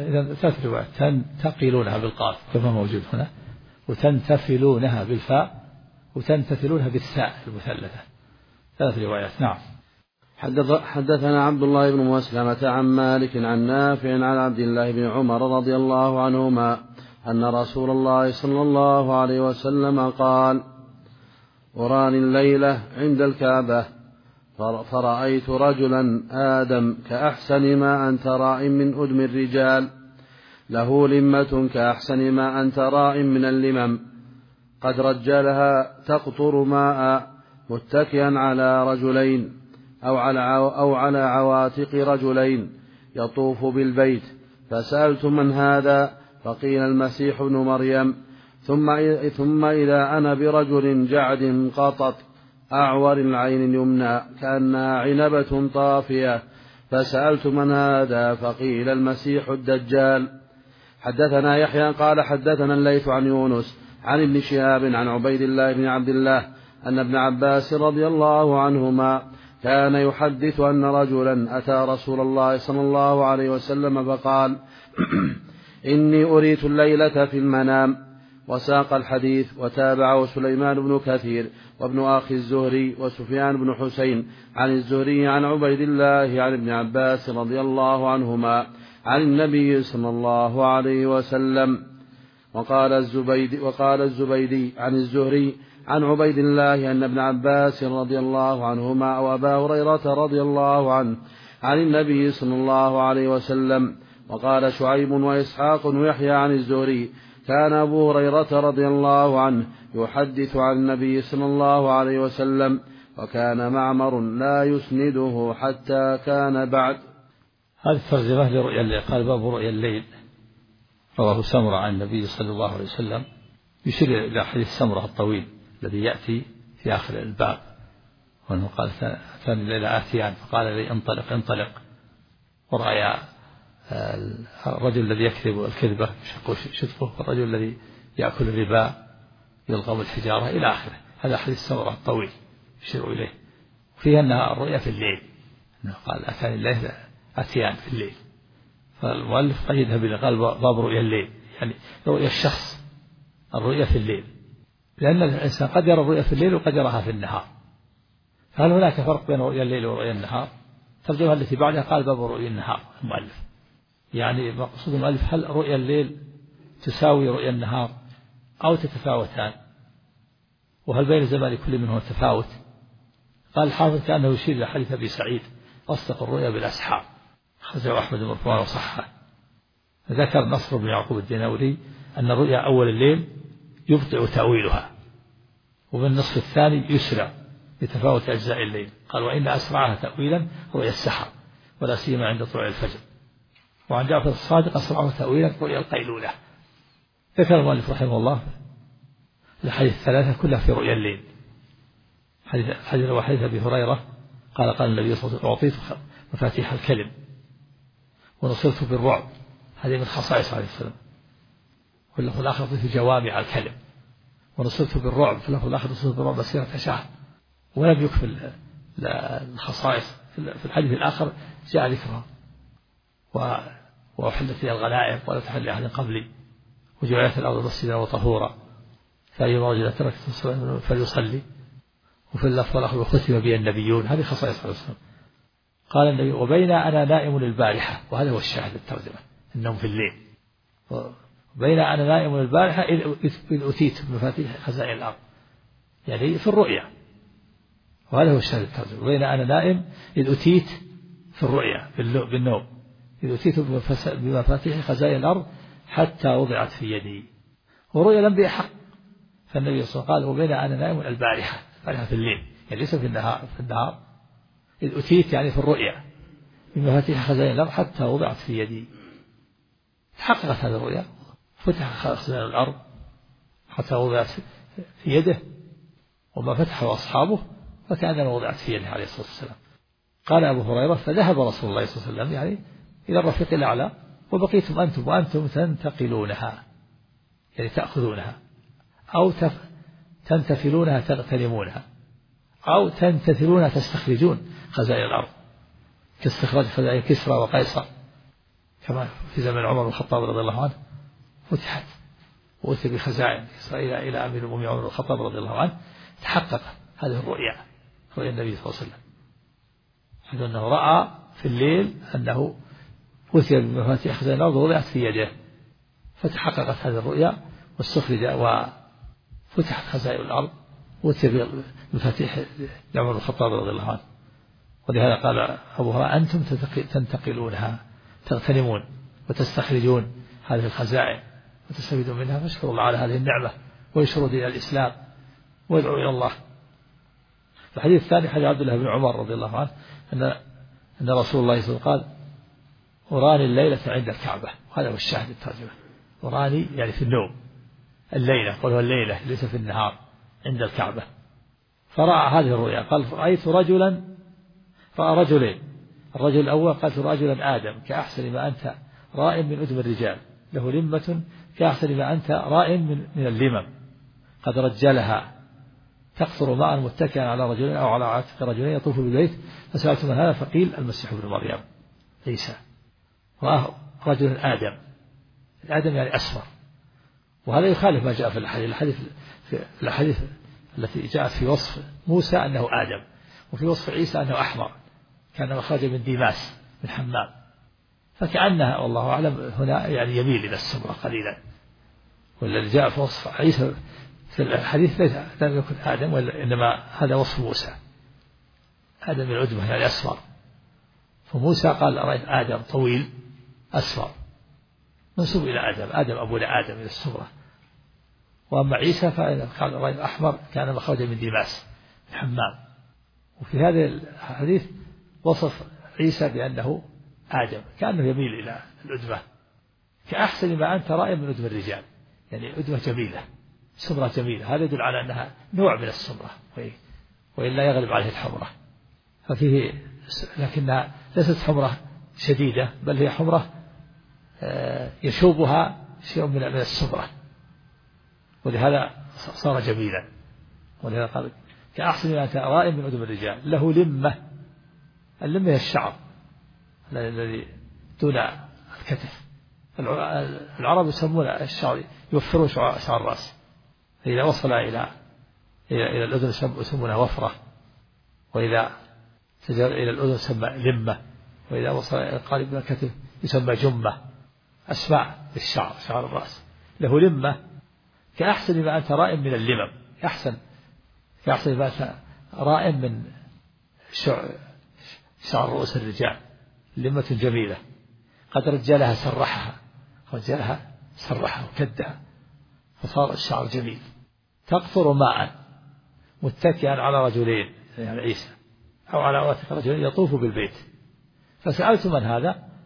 تنتقلونها بالقاف كما موجود هنا، وتنتفلونها بالفاء، وتنتفلونها بالثاء المثلثة. ثلاث روايات. نعم. حدثنا عبد الله بن مسلمة عن مالك عن نافع عن عبد الله بن عمر رضي الله عنهما أن رسول الله صلى الله عليه وسلم قال أراني الليلة عند الكعبة فرأيت رجلا آدم كأحسن ما أنت راء من أدم الرجال، له لمة كأحسن ما أنت راء من اللمم، قد رجلها تقطر ماء، متكئا على رجلين أو على أو على عواتق رجلين، يطوف بالبيت. فسألت من هذا؟ فقيل المسيح ابن مريم. ثم ثم إذا أنا برجل جعد قطط أعور العين اليمنى كأنها عنبة طافية. فسألت من هذا؟ فقيل المسيح الدجال. حدثنا يحيى قال حدثنا الليث عن يونس عن ابن شهاب عن عبيد الله بن عبد الله أن ابن عباس رضي الله عنهما كان يحدث أن رجلا أتى رسول الله صلى الله عليه وسلم فقال إني أريت الليلة في المنام. وساق الحديث. وتابعه سليمان بن كثير وابن أخي الزهري وسفيان بن حسين عن الزهري عن عبيد الله عن ابن عباس رضي الله عنهما عن النبي صلى الله عليه وسلم. وقال الزبيدي, وقال الزبيدي عن الزهري عن عبيد الله أن ابن عباس رضي الله عنهما وأبا هريرة رضي الله عنه عن النبي صلى الله عليه وسلم. وقال شعيب وإسحاق ويحيى عن الزهري كان أبو هريرة رضي الله عنه يحدث عن النبي صلى الله عليه وسلم، وكان معمر لا يسنده حتى كان بعد. هذه الترجمة لرؤيا الليل. قال باب رؤيا الليل، رواه سمرة عن النبي صلى الله عليه وسلم، يشير إلى حديث سمرة الطويل الذي يأتي في آخر الباب، وأنه قال كان الليلة آتيان فقال لي انطلق انطلق، ورأى الرجل الذي يكذب الكذبة يشق شدفه، والرجل الذي يأكل الربا يلغم الحجارة إلى آخره. هذا حديث سمرة الطويل يشير إليه، فيه أنها الرؤيا في الليل، أنه قال أتاني الليل أتيان في الليل، فالمؤلف قيدها بالليل، قال باب رؤيا الليل، يعني رؤيا الشخص الرؤيا في الليل، لأن الإنسان قد يرى الرؤيا في الليل وقد يراها في النهار. فهل هناك فرق بين رؤيا الليل ورؤيا النهار؟ ترجمة التي بعدها قال باب رؤيا النهار المؤلف، يعني مقصود المؤلف هل رؤيا الليل تساوي رؤيا النهار أو تتفاوتان، وهل بين زمان كل منهما تفاوت؟ قال الحافظ كأنه يشير إلى حديث أبي سعيد أصدق الرؤيا بالأسحار، خرجه أحمد بن مرفوع وصححه. ذكر نصر بن يعقوب الدينوري أن الرؤيا أول الليل يبطئ تأويلها، وبالنصف الثاني يسرع لتفاوت أجزاء الليل. قال وإن أسرعها تأويلا رؤيا السحر، ولا سيما عند طلوع الفجر. وعن جعفر الصادق أسرعه تأويلا رؤيا القيلولة. ذكر المؤلف رحمه الله الحديث الثلاثة كلها في رؤيا الليل. حديث وحديث أبي هريرة قال قال النبي صلى الله عليه وسلم أعطيت مفاتيح الكلم ونصرت بالرعب، هذه من خصائص عليه السلام. واللفظ الآخر أعطيت جوامع الكلم ونصرت بالرعب، في اللفظ الآخر نصرت بالرعب مسيرة شهر. ولم يكفل الخصائص في الحديث الآخر جاء ذكرها. وأحلت لي الغنائم ولا تحل لأحد قبلي وجعلت الأرض مسجدا وطهورا فأيما رجل ترك الصلاة فليصلي. وفي اللفظ الآخر ختم بي النبيون، هذه خصائص عليه السلام. قال النبي وبين أنا نائم البارحة، وهذا هو الشاهد الترجمة، النوم في الليل. وبين أنا نائم البارحة إذ أتيت بمفاتيح خزائن الأرض، يعني في الرؤيا، وهذا هو الشاهد الترجمة. وبين أنا نائم إذ أتيت في الرؤيا بالنوم، إذ أتيت بمفاتيح خزائن الأرض حتى وضعت في يدي. ورؤيا لم بحق، فالنبي صلى الله عليه وسلم قال وبين أنا نائم البارحة، البارحة في الليل يعني ليس في النهار. في النهار إذ أتيت يعني في الرؤيا بمفاتيح خزائن الأرض حتى وضعت في يدي. تحققت هذه الرؤيا، فتح خزائن الأرض حتى وضعت في يده، وما فتحه أصحابه فكأنما وضعت في يده عليه الصلاة والسلام. قال أبو هريرة فذهب رسول الله صلى الله عليه وسلم يعني إلى الرفيق الأعلى وبقيتم أنتم وأنتم تنتقلونها، يعني تأخذونها، أو تنتفلونها تغتنمونها، أو تنتثلونها تستخرجون خزائن الأرض كاستخراج خزائن كسرى وقيصر، كما في زمن عمر بن الخطاب رضي الله عنه فتحت وأتي بخزائن كسرى إلى إلى أمير المؤمنين عمر بن الخطاب رضي الله عنه. تحقق هذه الرؤيا، رؤيا النبي صلى الله عليه وسلم، حيث أنه رأى في الليل أنه أتي بمفاتيح خزائن الأرض ووضعت في يده، فتحققت هذه الرؤيا واستخرج وفتحت خزائن الأرض وأتي بمفاتيح عمر بن الخطاب رضي الله عنه. ولهذا قال أبو هريرة أنتم تنتقلونها تغتنمون وتستخرجون هذه الخزائن وتستفيدون منها، فاشكروا الله على هذه النعمة ويشروا إلى الإسلام ويدعوا إلى الله. الحديث الثاني حديث عبد الله بن عمر رضي الله عنه أن أن رسول الله صلى الله عليه وسلم قال وراني الليلة عند الكعبة، وهذا هو الشاهد الترجمة. وراني يعني في النوم، الليلة قل هو الليلة ليس في النهار، عند الكعبة. فرأى هذه الرؤيا قال رأيت رجلا، رأى رجلين، الرجل الأول قال رجلا آدم كأحسن ما أنت رائم من أدم الرجال، له لمة كأحسن ما أنت رائم من, من اللمم، قد رجلها تقطر ماء متكئا على رجلين أو على عاتق رجلين يطوف بالبيت، فسألت من هذا فقيل المسيح ابن مريم عيسى. رآه رجل آدم، الآدم يعني أسمر، وهذا يخالف ما جاء في الحديث الحديث في الأحاديث التي جاءت في وصف موسى أنه آدم، وفي وصف عيسى أنه أحمر كأنه خرج من ديماس من حمام، فكأنها والله أعلم هنا يعني يميل إلى السمرة قليلا. والذي جاء في وصف عيسى في الحديث لم يكن آدم، وإنما هذا وصف موسى، آدم من العدمة يعني أسمر. فموسى قال رأيت آدم طويل أسمر منسوب إلى آدم، آدم أبونا آدم إلى السمرة. وأما عيسى فقال رأيت أحمر كان مخرجا من ديماس من حمام. وفي هذا الحديث وصف عيسى بأنه آدم كأنه يميل إلى العدمة، كأحسن ما أنت رائم من عدم الرجال، يعني عدمة جميلة، سمرة جميلة. هذا يدل على أنها نوع من السمرة وإلا يغلب عليه الحمرة، ففيه لكنها ليست حمرة شديدة، بل هي حمرة يشوبها شيء من السمرة، ولهذا صار جميلا. ولهذا قال كأحسن ما أنت رائم من عدم الرجال، له لمة، اللمة هي الشعر الذي دون الكتف. العرب يسمون الشعر يوفرون شعر الرأس، فإذا وصل إلى إلى الأذن يسمونها وفرة، وإذا تجر إلى الأذن يسمى لمة، وإذا وصل إلى قارب الكتف يسمى جمة. أسماء للشعر، شعر الرأس. له لمة كأحسن ما أنت رائم من اللمم، أحسن كأحسن ما أنت رائم من شعر, شعر رؤوس الرجال، لمة جميلة قد رجلها سرحها، رجلها سرحها وكدها فصار الشعر جميل. تقطر ماء متكئا على رجلين يعني عيسى أو على عاتق رجلين يطوف بالبيت، فسألت من هذا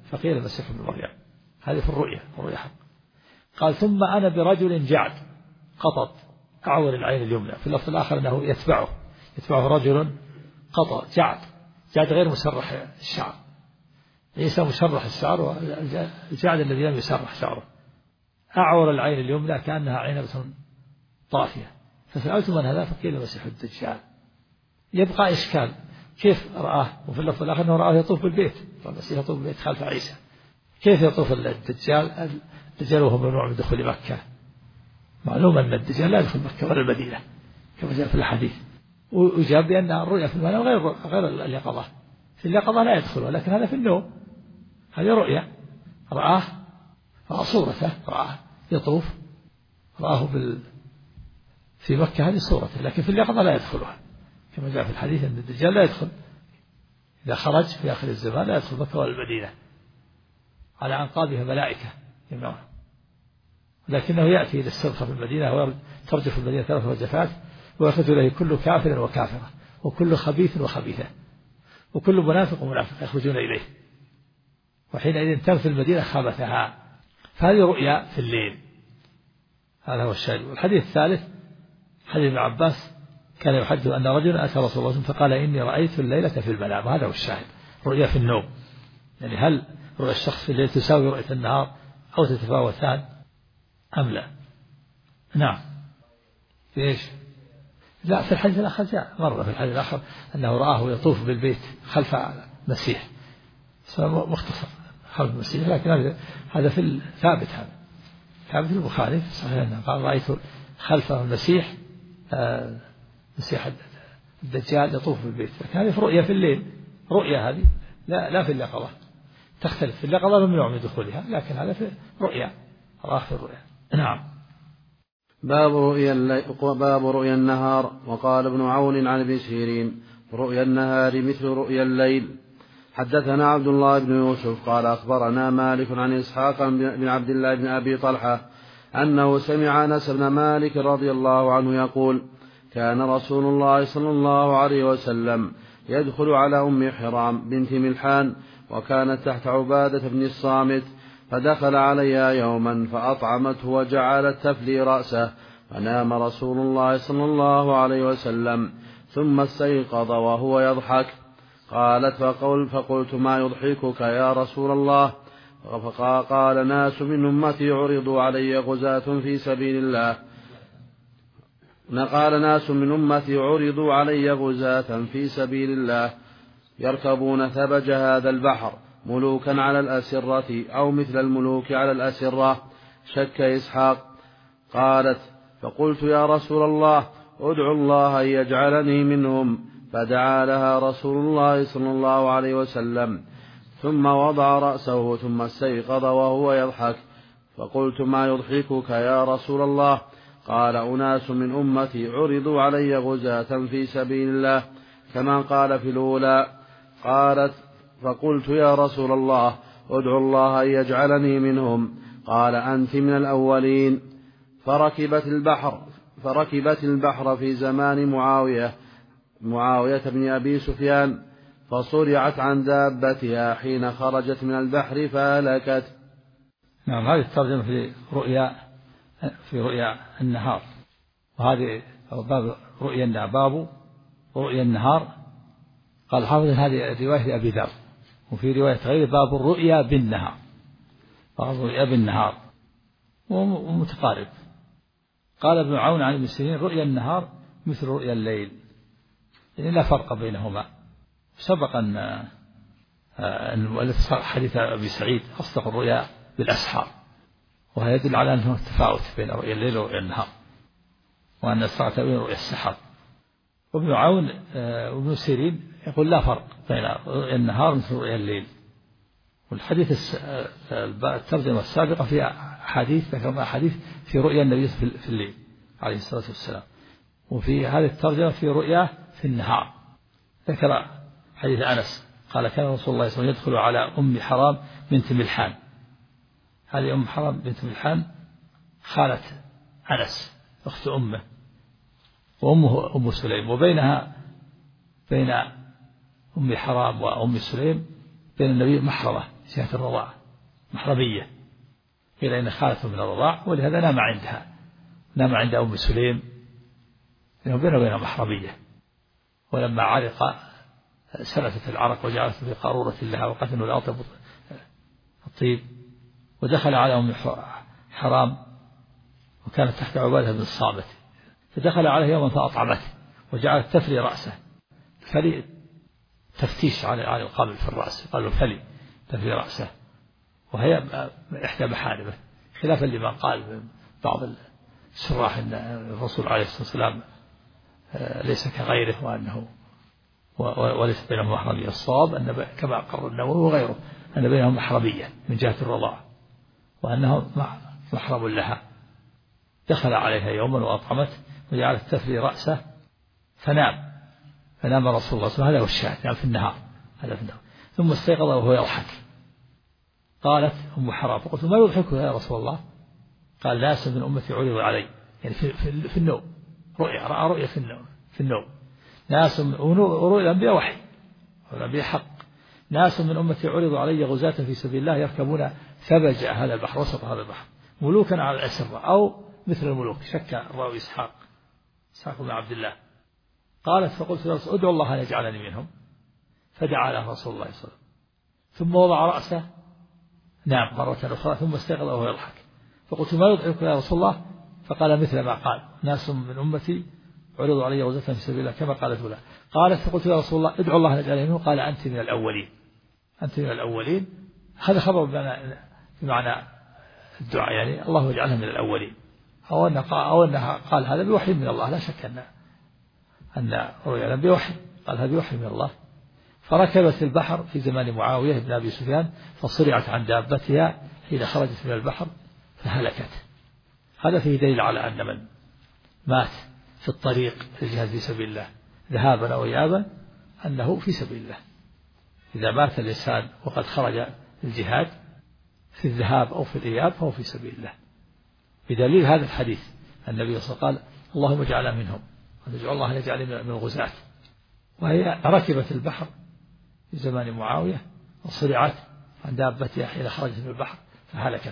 فقيل المسيح ابن مريم. هذه في الرؤيا، الرؤيا حق. قال ثم أنا برجل جعد قطط أعور العين اليمنى. في اللفظ الآخر أنه يتبعه يتبعه رجل قطط جعد. جعد غير مسرح الشعر، عيسى مشرح الشعر، والجعد الذي لم يسرح شعره. أعور العين اليمنى كأنها عنبة طافية. فسألت من هذا؟ فقيل المسيح الدجال. يبقى إشكال كيف رآه؟ وفي اللفظ الآخر أنه رآه يطوف بالبيت، فالمسيح يطوف بالبيت خلف عيسى. كيف يطوف الدجال؟ الدجال وهو ممنوع من دخول مكة. معلوم أن الدجال لا يدخل مكة ولا المدينة كما جاء في الحديث. وجاب بأن الرؤيا في المنام غير غير اليقظة. في اليقظة لا يدخل، لكن هذا في النوم، هذه رؤيا. رآه، رأى صورته، رآه يطوف، رآه بال في مكة، هذه صورته، لكن في اليقظة لا يدخلها كما جاء في الحديث أن الدجال لا يدخل إذا خرج في آخر الزمان، لا يدخل مكة ولا المدينة، على عنقابها ملائكة يمنعونه، لكنه يأتي إلى السرقة في المدينة وترجف المدينة ثلاث وجفات، ويخرج إليه كل كافر وكافرة وكل خبيث وخبيثة وكل منافق ومنافق يخرجون إليه، وحينئذ تنفي المدينة خبثها. فهذه رؤيا في الليل، هذا هو الشاهد. والحديث الثالث حديث ابن عباس كان يحدث أن رجلا أتى رسول الله فقال إني رأيت الليلة في المنام، هذا هو الشاهد، رؤيا في النوم. يعني هل رؤيا الشخص في الليل تساوي رؤية النهار أو تتفاوتان أم لا؟ نعم. في إيش؟ لا، في الحديث الآخر جاء مرة في الحديث الآخر أنه رآه يطوف بالبيت خلف المسيح، مختصر خلف المسيح، لكن هذا في الثابت، هذا ثابت في البخاري صحيح أنه قال رأيت خلفه المسيح آه مسيح الدجال يطوف بالبيت، لكن هذه في رؤيا في الليل، رؤيا هذه لا لا في اليقظة، تختلف. في اليقظة ممنوع من دخولها، لكن هذا في رؤيا، راه في الرؤيا. نعم. باب رؤيا الليل باب رؤيا النهار. وقال ابن عون عن ابن سيرين رؤيا النهار مثل رؤيا الليل. حدثنا عبد الله بن يوسف قال أخبرنا مالك عن إسحاق بن عبد الله بن أبي طلحة أنه سمع أنس بن مالك رضي الله عنه يقول كان رسول الله صلى الله عليه وسلم يدخل على أم حرام بنت ملحان وكانت تحت عبادة بن الصامت، فدخل عليها يوما فأطعمته وجعلت تفلي رأسه، فنام رسول الله صلى الله عليه وسلم ثم استيقظ وهو يضحك. قالت فقل فقلت ما يضحكك يا رسول الله؟ فقال ناس من أمتي عرضوا علي غزاة في سبيل الله قال ناس من أمتي عرضوا علي غزاة في سبيل الله يركبون ثبج هذا البحر ملوكا على الأسرة أو مثل الملوك على الأسرة. شك إسحاق. قالت فقلت يا رسول الله ادعو الله أن يجعلني منهم، فدعا لها رسول الله صلى الله عليه وسلم ثم وضع رأسه ثم استيقظ وهو يضحك. فقلت ما يضحكك يا رسول الله؟ قال أناس من أمتي عرضوا علي غزاة في سبيل الله كما قال في الأولى. قالت فقلت يا رسول الله ادعو الله أن يجعلني منهم. قال أنت من الأولين. فركبت البحر فركبت البحر في زمان معاوية معاوية بن أبي سفيان فصرعت عن دابتها حين خرجت من البحر فهلكت. نعم. هذه الترجمة في رؤيا في رؤيا النهار، وهذه باب رؤيا النهار باب رؤيا النهار. قال حافظ هذه رواية أبي ذر، وفي رواية غير باب الرؤيا بالنهار، باب الرؤيا بالنهار ومتقارب. قال ابن عون عن ابن سيرين رؤيا النهار مثل رؤيا الليل، يعني لا فرق بينهما. سبق أن المؤلف حديث أبي سعيد أصدق الرؤيا بالأسحار، وهذا يدل على أنه تفاوت بين رؤيا الليل ورؤيا النهار، وأن الصلاة بين رؤيا السحر. وابن عون وابن سيرين يقول لا فرق بين رؤيا النهار مثل رؤيا الليل. والحديث الترجمة السابقة في حديث ذكرنا حديث في رؤيا النبي في الليل عليه الصلاة والسلام، وفي هذه الترجمة في رؤيا في النهار. ذكر حديث أنس قال كان رسول الله صلى الله عليه وسلم يدخل على أم حرام بنت ملحان. هذه أم حرام بنت ملحان خالة أنس أخت أمه، وأمه أم سليم، وبينها بين أم حرام وأم سليم بين النبي محرمة جهة الرضاعة محرمية، قيل إن خالته من الرضاع ولهذا نام عندها، نام عند أم سليم لأنه بينه وبينها محرمية. ولما علق سلفت العرق وجعلته في قارورة لها وقالت إنه لا أطيب الطيب، ودخل على أم حرام وكانت تحت عبادة بن الصامت، فدخل عليه يوما فأطعمته وجعلت تفلي رأسه، فلي تفتيش على القبل في الرأس، قالوا فلي تفلي رأسه، وهي إحدى محارمه، خلافا لما قال بعض الشراح أن الرسول عليه الصلاة والسلام ليس كغيره وأنه وليس بينهم محرمية. الصواب أن كما قرر النووي وغيره أن بينهم محرمية من جهة الرضاعة وأنه محرم لها. دخل عليها يوما وأطعمته وجعلت تفلي رأسه فنام، فنام رسول الله صلى الله عليه وسلم، هذا هو الشاهد، نام في النهار، هذا في النهار. ثم استيقظ وهو يضحك. قالت أم حرام فقلت ما يضحك يا رسول الله؟ قال ناس من أمتي عرضوا علي، يعني في, في, في النوم، رؤيا، رأى رؤيا في النوم، في النوم ناس من رؤيا الأنبياء وحي، والأنبياء حق. ناس من أمتي عرضوا علي غزاة في سبيل الله يركبون ثبج هذا البحر، وسط هذا البحر، ملوكا على الأسرة أو مثل الملوك، شك الراوي إسحاق إسحاق بن عبد الله. قالت فقلت له ادعو الله أن يجعلني منهم، فدعا له رسول الله صلى الله عليه وسلم، ثم وضع رأسه نام مرة أخرى، ثم استيقظ وهو يضحك. فقلت ما يضحك يا رسول الله؟ فقال مثل ما قال ناس من أمتي عرضوا علي غزاة في سبيل الله كما قالت له. قالت فقلت يا رسول الله ادعو الله أن يجعلني منهم، قال أنت من الأولين، أنت من الأولين. هذا خبر بمعنى الدعاء، يعني الله يجعلها من الأولين، أو أن أو أنها قال هذا بوحي من الله، لا شك أن أن رؤيا بوحي، قال هذا بوحي من الله. فركبت البحر في زمان معاوية بن أبي سفيان فصرعت عن دابتها حين خرجت من البحر فهلكت. هذا فيه دليل على أن من مات في الطريق في الجهاد في سبيل الله ذهابا أو إيابا أنه في سبيل الله. إذا مات الإنسان وقد خرج الجهاد في الذهاب أو في الإياب فهو في سبيل الله، بدليل هذا الحديث النبي صلى الله عليه وسلم قال اللهم اجعلنا منهم، ونجعل الله أن يجعل من الغزاة. وهي ركبت البحر في زمان معاوية وصرعت عن دابتها حين خرجت من البحر فهلكت.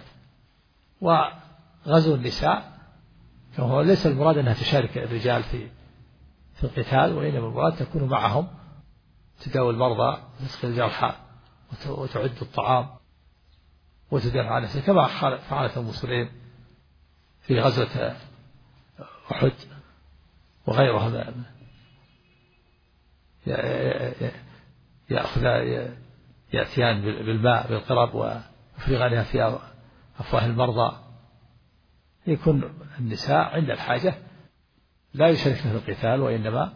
وغزو النساء فهو ليس المراد أنها تشارك الرجال في في القتال، وإنما المراد تكون معهم تداوي المرضى وتسقي الجرحى وتعد الطعام وتدافع عن نفسها، كما فعلت أم سليم في غزوة أحد وغيرها، يأخذ يأتيان بالماء بالقرب ويفرغانها في أفواه المرضى. يكون النساء عند الحاجة لا يشاركن في القتال، وإنما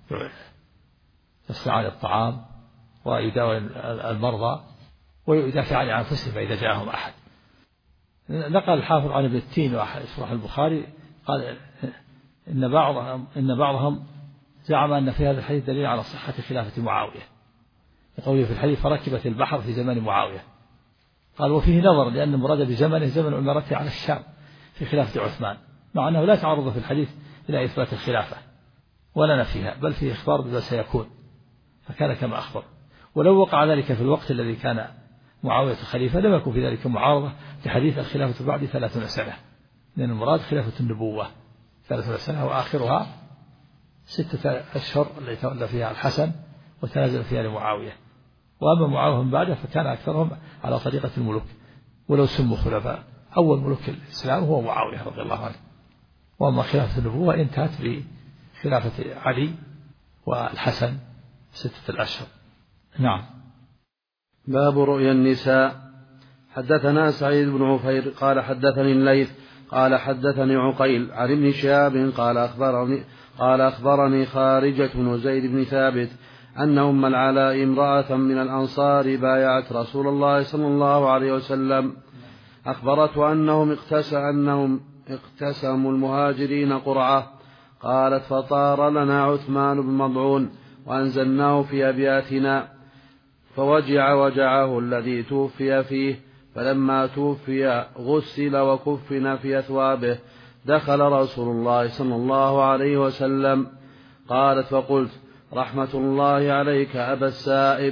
يصنعان الطعام ويداوي المرضى ويدافعان عن أنفسهم إذا جاءهم أحد. نقل الحافظ عن ابن التين وشرح البخاري قال إن بعضهم إن بعضهم زعم أن في هذا الحديث دليل على صحة خلافة معاوية، يقول في الحديث فركبت البحر في زمان معاوية. قال وفيه نظر لأن المراد بزمنه زمن أمرته على الشام في خلافة عثمان، مع أنه لا تعرض في الحديث إلى إثبات الخلافة ولا نفيها، بل فيه إخبار بما سيكون، فكان كما أخبر. ولو وقع ذلك في الوقت الذي كان معاوية خليفة لم يكن في ذلك معارضة لحديث الخلافة بعد ثلاثون سنة، لأن المراد خلافة النبوة ثلاثون سنة وآخرها ستة أشهر التي تولى فيها الحسن وتنازل فيها لمعاوية. وأما معاوية من بعده فكان أكثرهم على طريقة الملوك ولو سموا خلفاء، أول ملوك الإسلام هو معاوية رضي الله عنه. وأما خلافة النبوة انتهت بخلافة علي والحسن ستة الأشهر. نعم. باب رؤيا النساء. حدثنا سعيد بن عفير قال حدثني الليث قال حدثني عقيل عن ابن شهاب قال أخبرني قال أخبرني خارجة بن زيد بن ثابت أن أم العلاء امرأة من الأنصار بايعت رسول الله صلى الله عليه وسلم، أخبرته أنهم اقتسم أنهم اقتسموا المهاجرين قرعة. قالت فطار لنا عثمان بن مضعون وأنزلناه في أبياتنا فوجع وجعه الذي توفي فيه، فلما توفي غسل وكفن في أثوابه. دخل رسول الله صلى الله عليه وسلم. قالت فقلت رحمة الله عليك أبا السائب،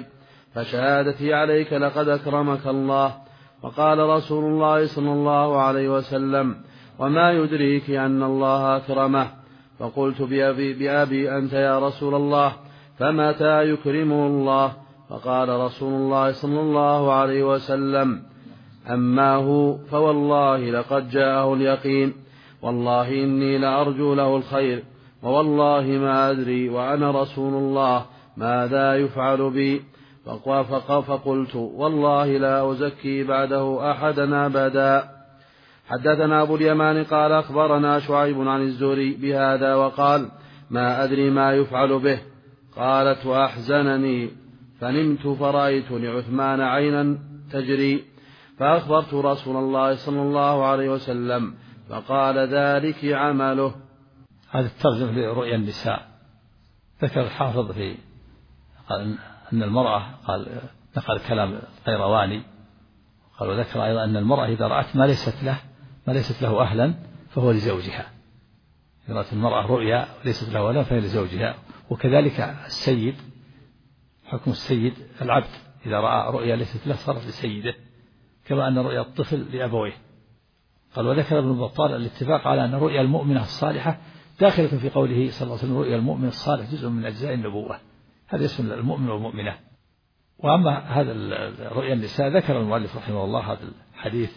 فشهادتي عليك لقد أكرمك الله. وقال رسول الله صلى الله عليه وسلم: وما يدريك أن الله أكرمه؟ فقلت: بأبي, بأبي أنت يا رسول الله، فمتى يكرمه الله؟ فقال رسول الله صلى الله عليه وسلم: أما هو فوالله لقد جاءه اليقين، والله إني لأرجو له الخير، ووالله ما أدري وأنا رسول الله ماذا يفعل بي. فقلت: والله لا أزكي بعده أحدا أبدا. حدثنا أبو اليمان قال أخبرنا شعيب عن الزهري بهذا وقال: ما أدري ما يفعل به. قالت: وأحزنني، فنمت فرأيت لعثمان عينا تجري، فأخبرت رسول الله صلى الله عليه وسلم، فقال: ذلك عمله. هذا الترجمة لرؤيا النساء. ذكر الحافظ في قال أن المرأة، قال نقل كلام القيرواني، قال وذكر أيضا أن المرأة إذا رأت ما ليست له ما ليست له أهلا فهو لزوجها. إذا رأت المرأة رؤيا ليست له أهلا فهي لزوجها. وكذلك السيد، حكم السيد العبد إذا رأى رؤيا ليست له صارت لسيده، كما أن رؤيا الطفل لأبويه. قال وذكر ابن بطال الاتفاق على أن رؤيا المؤمنة الصالحة داخلة في قوله صلى الله عليه وسلم: رؤيا المؤمن الصالح جزء من أجزاء النبوة. هذا اسم المؤمن والمؤمنة. وأما هذا رؤيا النساء، ذكر المؤلف رحمه الله هذا الحديث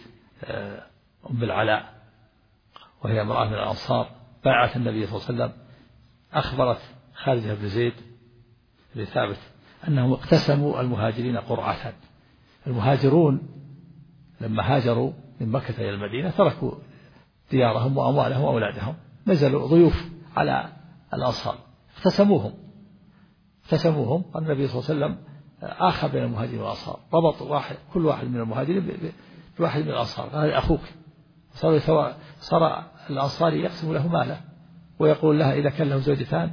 أم العلاء، وهي امرأة من الأنصار باعت النبي صلى الله عليه وسلم، أخبرت خالد بن زيد بن ثابت أنهم اقتسموا المهاجرين قرعة. المهاجرون لما هاجروا من مكة إلى المدينة تركوا ديارهم وأموالهم وأولادهم، نزلوا ضيوف على الأنصار، اقتسموهم اقتسموهم النبي صلى الله عليه وسلم آخى بين المهاجرين والأنصار، ربط واحد كل واحد من المهاجرين بواحد من الأنصار، هذا أخوك. صار صار الأنصاري يقسم له ماله ويقول لها إذا كان له زوجتان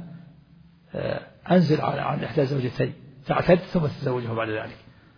أنزل عن إحدى زوجتين تعتد ثم تتزوجها بعد ذلك.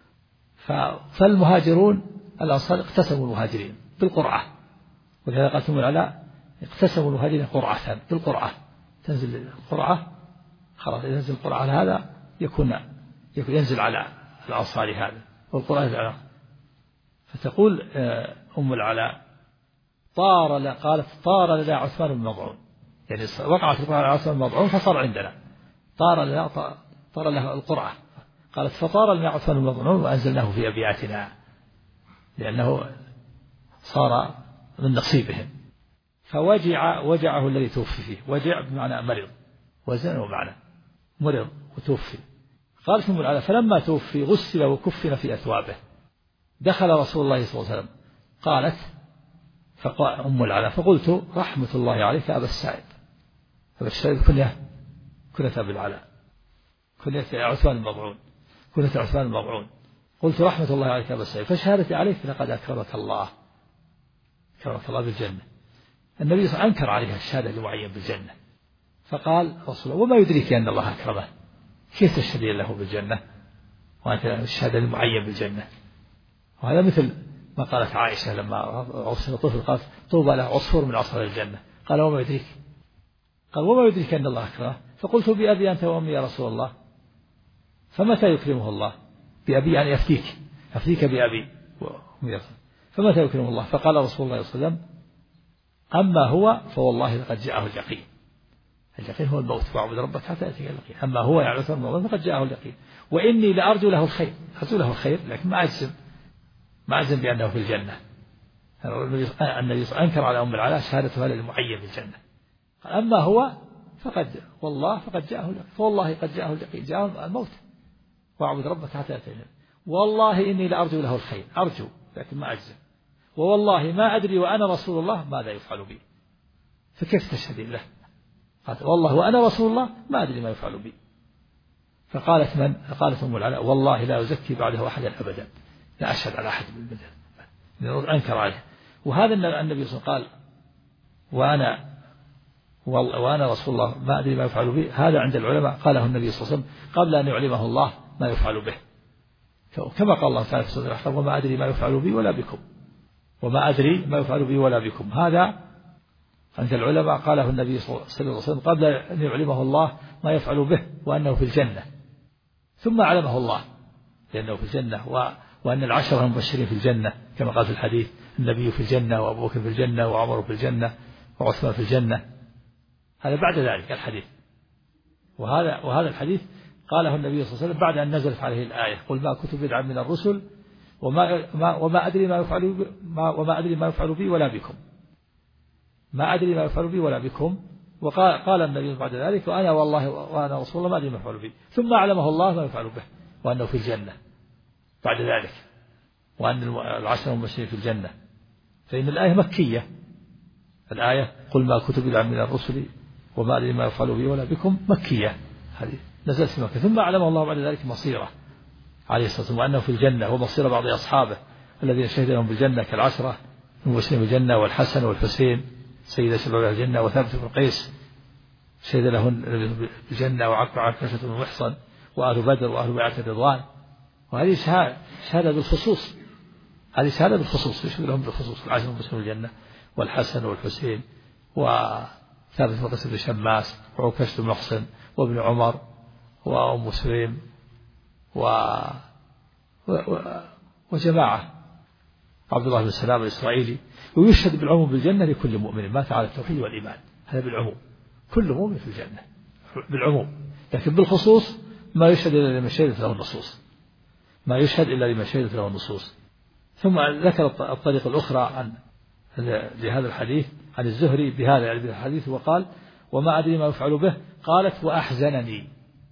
فالمهاجرون الأنصار اقتسموا المهاجرين بالقرعة، ولهذا قالت أم العلاء اقتسموا المهاجرين قرعة بالقرعة، تنزل القرعة خلاص، إذا نزل القرعة على هذا يكون ينزل على الأنصاري هذا، والقرعة ينزل على. فتقول أم العلاء طار لا قالت طار لنا عثمان بن مضعون، يعني وقعت القرعة على عثمان بن مضعون فصار عندنا، طار لنا طار له القرعة. قالت فطار لنا عثمان بن مضعون وأنزلناه في أبياتنا، لأنه صار من نصيبهم. فوجع وجعه الذي توفي فيه، وجع بمعنى مرض، وزن ومعنى مرض وتوفي. قالت أم العلاء فلما توفي غسل وكفن في أثوابه، دخل رسول الله صلى الله عليه وسلم. قالت فقال أم العلاء فقلت رحمة الله عليك أبا السائب. أبا السائب كنية كنية أبي العلاء، كنية عثمان المضعون، كنية عثمان المضعون. قلت رحمة الله عليك أبا السائب، فشهادتي عليك لقد أكرمك الله، أكرمك الله بالجنة. النبي صلى الله عليه وسلم أنكر عليها الشهادة المعين بالجنة، فقال رسول الله وما يدريك أن الله أكرمه، كيف تشهد له بالجنة وأنت الشهادة المعين بالجنة؟ وهذا مثل ما قالت عائشة لما أرسل طفل قالت طوبى له عصفور من عصفور الجنة، قال وما يدريك؟ قال وما يدريك أن الله أكرمه؟ فقلت بأبي أنت وأمي يا رسول الله، فمتى يكرمه الله؟ بأبي يعني يفتيك يفتيك بأبي وأمي، فمتى يكرمه الله؟ فقال رسول الله صلى الله عليه وسلم أما هو فوالله لقد جاءه اليقين. اليقين هو الموت، واعبد ربك حتى يأتيك اليقين. أما هو يعرف الموت فقد جاءه اليقين، وإني لأرجو له الخير، أرجو له الخير لكن ما أجزم ما أجزم بأنه في الجنة. النبي أنكر على أم العلاء شهادة هذا المعين بالجنة. أما هو فقد والله فقد جاءه اليقين، فوالله قد جاءه اليقين، جاءه الموت واعبد ربك حتى يأتيك اليقين. والله إني لأرجو له الخير، أرجو لكن ما أجزم، ووالله ما أدري وأنا رسول الله ماذا يفعل بي. فكيف تشهدين له؟ قالت والله وأنا رسول الله ما أدري ما يفعل بي. فقالت من؟ قالت أم العلاء والله لا أزكي بعده أحدا أبدا، لا أشهد على أحد بالبدن، أنكر عليه. وهذا النبي صلى الله عليه وسلم قال وأنا وأنا رسول الله ما أدري ما يفعل بي، هذا عند العلماء قاله النبي صلى الله عليه وسلم قبل أن يعلمه الله ما يفعل به، كما قال الله تعالى في سورة الأحقاف وما أدري ما يفعل بي ولا بكم، وما أدري ما يفعل بي ولا بكم. هذا عند العلماء قاله النبي صلى الله عليه وسلم قبل أن يعلمه الله ما يفعل به وأنه في الجنة، ثم علمه الله لأنه في الجنة، وأن العشرة المبشرين في الجنة كما قال في الحديث: النبي في الجنة، وأبو بكر في الجنة، وعمر في الجنة، وعثمان في الجنة. هذا بعد ذلك الحديث، وهذا وهذا الحديث قاله النبي صلى الله عليه وسلم بعد أن نزلت عليه الآية: قل ما كنت بدعا من الرسل وما ما وما أدري ما يفعل ما وما أدري ما يفعل بي ولا بكم، ما أدري ما يفعل بي ولا بكم. وقال قال النبي بعد ذلك: وأنا والله وأنا رسول الله ما أدري ما يفعل بي، ثم أعلمه الله ما يفعل به، وأنه في الجنة بعد ذلك، وأن العشرة المبشرين في الجنة. فإن الآية مكية، الآية قل ما كنت بدعا من الرسل وما أدري ما يفعل بي ولا بكم مكية، هذه نزلت في مكة. ثم أعلمه الله بعد ذلك مصيره عليه الصلاة والسلام، وأنه في الجنة، ومصير بعض أصحابه الذين شهد لهم بالجنة كالعشرة المبشرين بالجنة، والحسن والحسين سيد شباب الجنة، وثابت بن قيس شهد له بالجنة، وعكاشة بن محصن، وأهل بدر، وأهل بيعة الرضوان. وهذه شهادة بالخصوص، هذه شهادة بالخصوص يشهد لهم بالخصوص العشرة المبشرين بالجنة، والحسن والحسين، وثابت بن قيس بن شماس، وعكاشة بن محصن، وابن عمر، وأم سليم، و... و... و... وجماعة عبد الله بن سلام الإسرائيلي. ويشهد بالعموم بالجنة لكل مؤمن مات على التوحيد والإيمان، هذا بالعموم، كل مؤمن في الجنة بالعموم. لكن بالخصوص ما يشهد إلا لمن شهدت له النصوص، ما يشهد إلا لمن شهدت له النصوص. ثم ذكر الطريقة الأخرى عن لهذا الحديث عن الزهري بهذا يعني الحديث، وقال: وما أدري ما يفعل به. قالت: وأحزنني،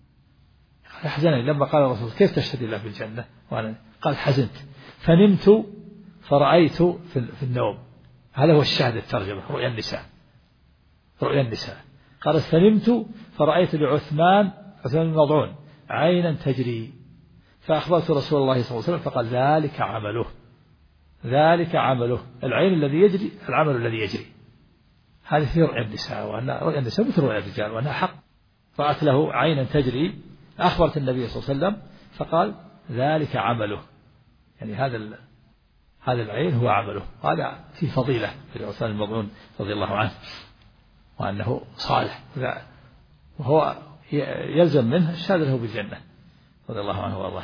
أحزنني لما قال الرسول: كيف تشهد الله بالجنة؟ وأنا قال: حزنت فنمت فرأيت في النوم. هذا هو الشاهد الترجمة، رؤيا النساء، رؤيا النساء. قالت: فنمت فرأيت لعثمان عثمان بن مضعون عينا تجري، فأخبرت رسول الله صلى الله عليه وسلم فقال: ذلك عمله، ذلك عمله، العين الذي يجري العمل الذي يجري. هذه في رؤيا النساء، وأن رؤيا النساء مثل رؤيا الرجال، وأنها حق. رأت له عينا تجري، أخبرت النبي صلى الله عليه وسلم فقال: ذلك عمله، يعني هذا هذا العين هو عمله. هذا في فضيلة في عثمان بن مضعون رضي الله عنه، وأنه صالح، وهو يلزم منه الشهادة له بالجنة رضي الله عنه وارضاه.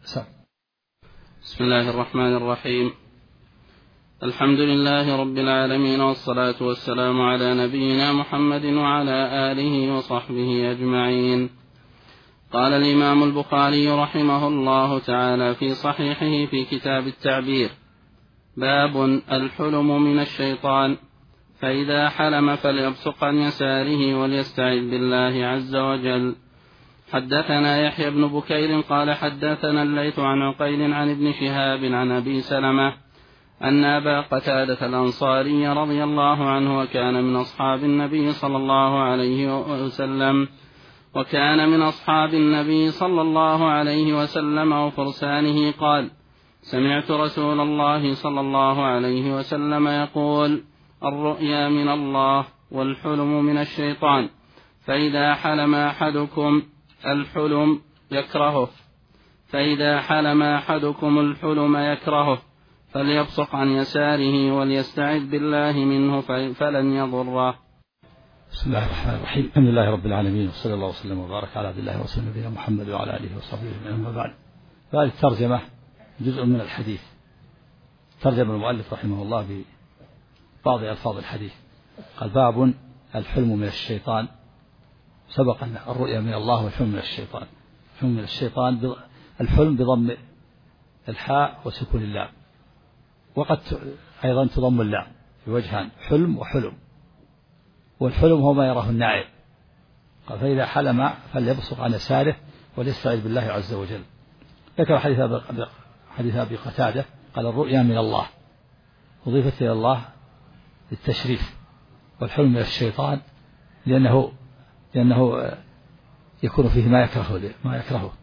بسم الله الرحمن الرحيم. الحمد لله رب العالمين، والصلاة والسلام على نبينا محمد وعلى آله وصحبه أجمعين. قال الإمام البخاري رحمه الله تعالى في صحيحه في كتاب التعبير: باب الحلم من الشيطان، فإذا حلم فليبصق عن يساره وليستعذ بالله عز وجل. حدثنا يحيى بن بكير قال حدثنا الليث عن عقيل عن ابن شهاب عن أبي سلمة أن أبا قتادة الأنصاري رضي الله عنه وكان من أصحاب النبي صلى الله عليه وسلم وكان من أصحاب النبي صلى الله عليه وسلم وفرسانه قال: سمعت رسول الله صلى الله عليه وسلم يقول: الرؤيا من الله والحلم من الشيطان، فإذا حلم أحدكم الحلم يكرهه فإذا حلم أحدكم الحلم يكرهه فليبصق عن يساره وليستعذ بالله منه فلن يضره. بسم الله الرحمن الرحيم. الحمد لله رب العالمين، وصلى الله وسلم وبارك على عبد الله ورسوله نبينا محمد وعلى آله وصحبه أجمعين. أما بعد، فهذه الترجمة جزء من الحديث، ترجم المؤلف رحمه الله ببعض ألفاظ الحديث. قال: باب الحلم من الشيطان. سبق أن الرؤيا من الله والحلم من الشيطان. الحلم من الشيطان، الحلم بضم الحاء وسكون اللام، وقد أيضا تضم اللام في وجهان: حلم وحلم. والحلم هو ما يراه النائم. قال: فإذا حلم فليبصق عن يساره وليستعذ بالله عز وجل. ذكر حديث حديث أبي قتادة قال: الرؤيا من الله، أضيفت إلى الله للتشريف. والحلم من الشيطان لأنه لأنه يكون فيه ما يكرهه ما يكرهه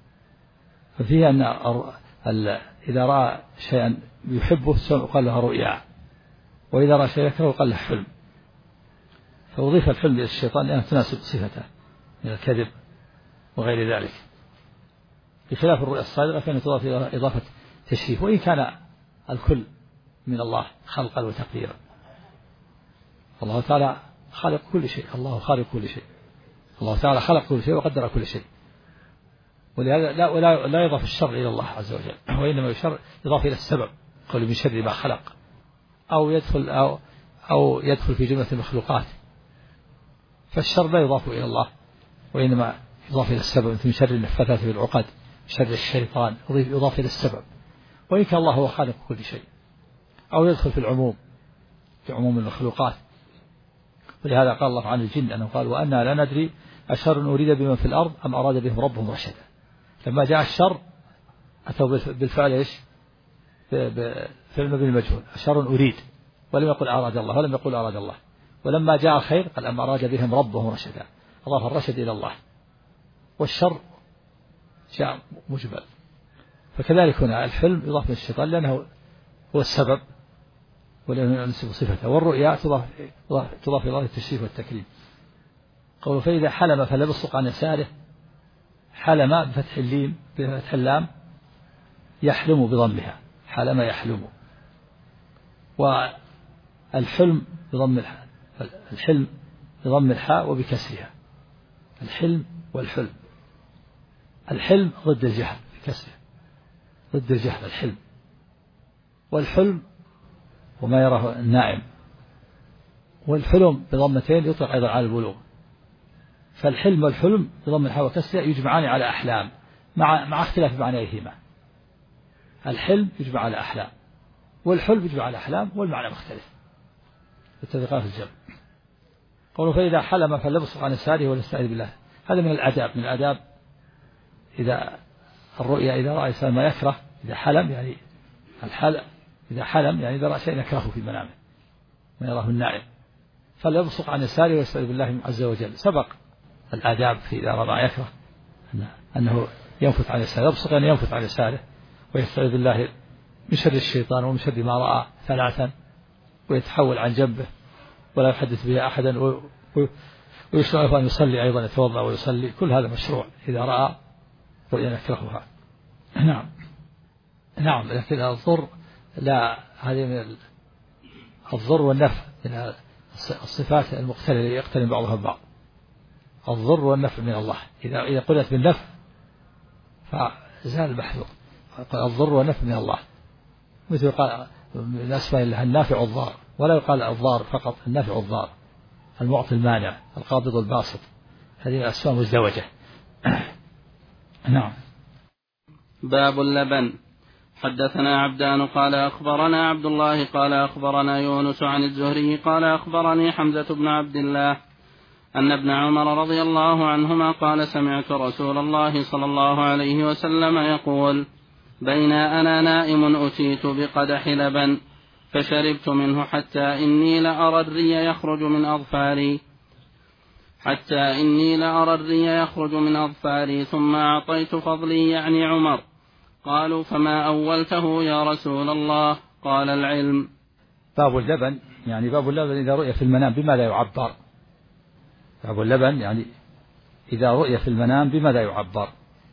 ففيه أن إذا رأى شيئا يحبه قال له رؤيا، وإذا رأى شيئا يكرهه قال له حلم. فأضيف الحلم إلى الشيطان لأنه تناسب صفته من الكذب وغير ذلك، بخلاف الرؤيا الصادقة فإنها تضاف إلى إضافة تشريف، وإن كان الكل من الله خلقا وتقديرا. الله تعالى خالق كل شيء، الله خالق كل شيء، الله تعالى خلق كل شيء وقدر كل شيء. ولهذا لا, ولا لا يضاف الشر إلى الله عز وجل، وإنما يشر يضاف إلى السبب، قول من شر ما خلق، أو يدخل أو أو يدخل في جملة المخلوقات، فالشر لا يضاف إلى الله وإنما يضاف إلى السبب، مثل من شر النفاثات في العقد، شر الشيطان يضاف إلى السبب، وإن كان الله هو خالق كل شيء، أو يدخل في العموم في عموم المخلوقات. ولهذا قال الله عن الجن أنه قال وأنا لا ندري أشر أريد بمن في الأرض أم أراد بهم ربهم رشدا. لما جاء الشر أتوا بالفعل إيش؟ فعل مبني المجهول، أشر أريد، ولم يقل أراد الله ولم يقل أراد الله. ولما جاء الخير قال أم أراد بهم ربهم رشدا، أضاف الرشد إلى الله، والشر جاء مجمل. فكذلك هنا الحلم يضاف للشيطان لأنه هو السبب ولأنه ينسب صفته، والرؤيا تضاف تضاف إلى الله التشريف والتكريم. قوله فإذا حلم فلا يبصق عن يساره، حلم بفتح الليم بفتح اللام، يحلم بضمها، حلم يحلم. والحلم بضم الحاء، الحلم بضم الحاء وبكسرها، الحلم والحلم. الحلم ضد الجهل بكسره، ضد الجهل الحلم، والحلم وما يراه النائم. والحلم بضمتين يطلق أيضا على البلوغ. فالحلم والحلم بضم الحاء وكسرها يجمعان على أحلام مع مع اختلاف معنيهما. الحلم يجمع على أحلام، والحلم يجمع على أحلام، والمعنى مختلف اتفقا في الجمع. قوله فإذا حلم فليبصق عن يساره وليستعذ بالله، هذا من الآداب، من الآداب إذا الرؤيا إذا رأى إنسان ما يكره، إذا حلم يعني الحلم، إذا حلم يعني إذا رأى شيء يكرهه في منامه ما يراه النائم، فليبصق عن يساره ويستعذ بالله عز وجل. سبق الآداب في إذا رأى ما يكره أنه ينفث عن يساره، يبصق يعني ينفث عن يساره ويستعذ بالله من شر الشيطان ومن شر ما رأى ثلاثا، ويتحول عن جنبه ولا يحدث به أحدا، ويشرع أن يصلي أيضا، يتوضأ ويصلي. كل هذا مشروع إذا رأى رؤيا يكرهها. نعم نعم لكن الضر لا، هذه من الضر والنفع من الصفات المختلفة يقترن بعضها ببعض. الضر والنفع من الله، إذا إذا قلت بالنفع فزال المحذور. الضر والنفع من الله، مثل قال من الأسماء الله النافع الضار، ولا يقال الضار فقط، النافع الضار، المعطي المانع، القابض الباسط، هذه الأسماء مزدوجة. نعم. باب اللبن. حدثنا عبدان قال أخبرنا عبد الله قال أخبرنا يونس عن الزهري قال أخبرني حمزة بن عبد الله أن ابن عمر رضي الله عنهما قال سمعت رسول الله صلى الله عليه وسلم يقول بين أنا نائم أتيت بقدح لبن فشربت منه حتى إني لأرى الري يخرج من أظفاري حتى إني لأرى الري يخرج من أظفاري ثم أعطيت فضلي يعني عمر. قالوا فما أولته يا رسول الله؟ قال العلم. باب اللبن يعني باب اللبن إذا رؤي في المنام بما لا يعبر. باب اللبن يعني إذا رؤي في المنام بما لا يعبر.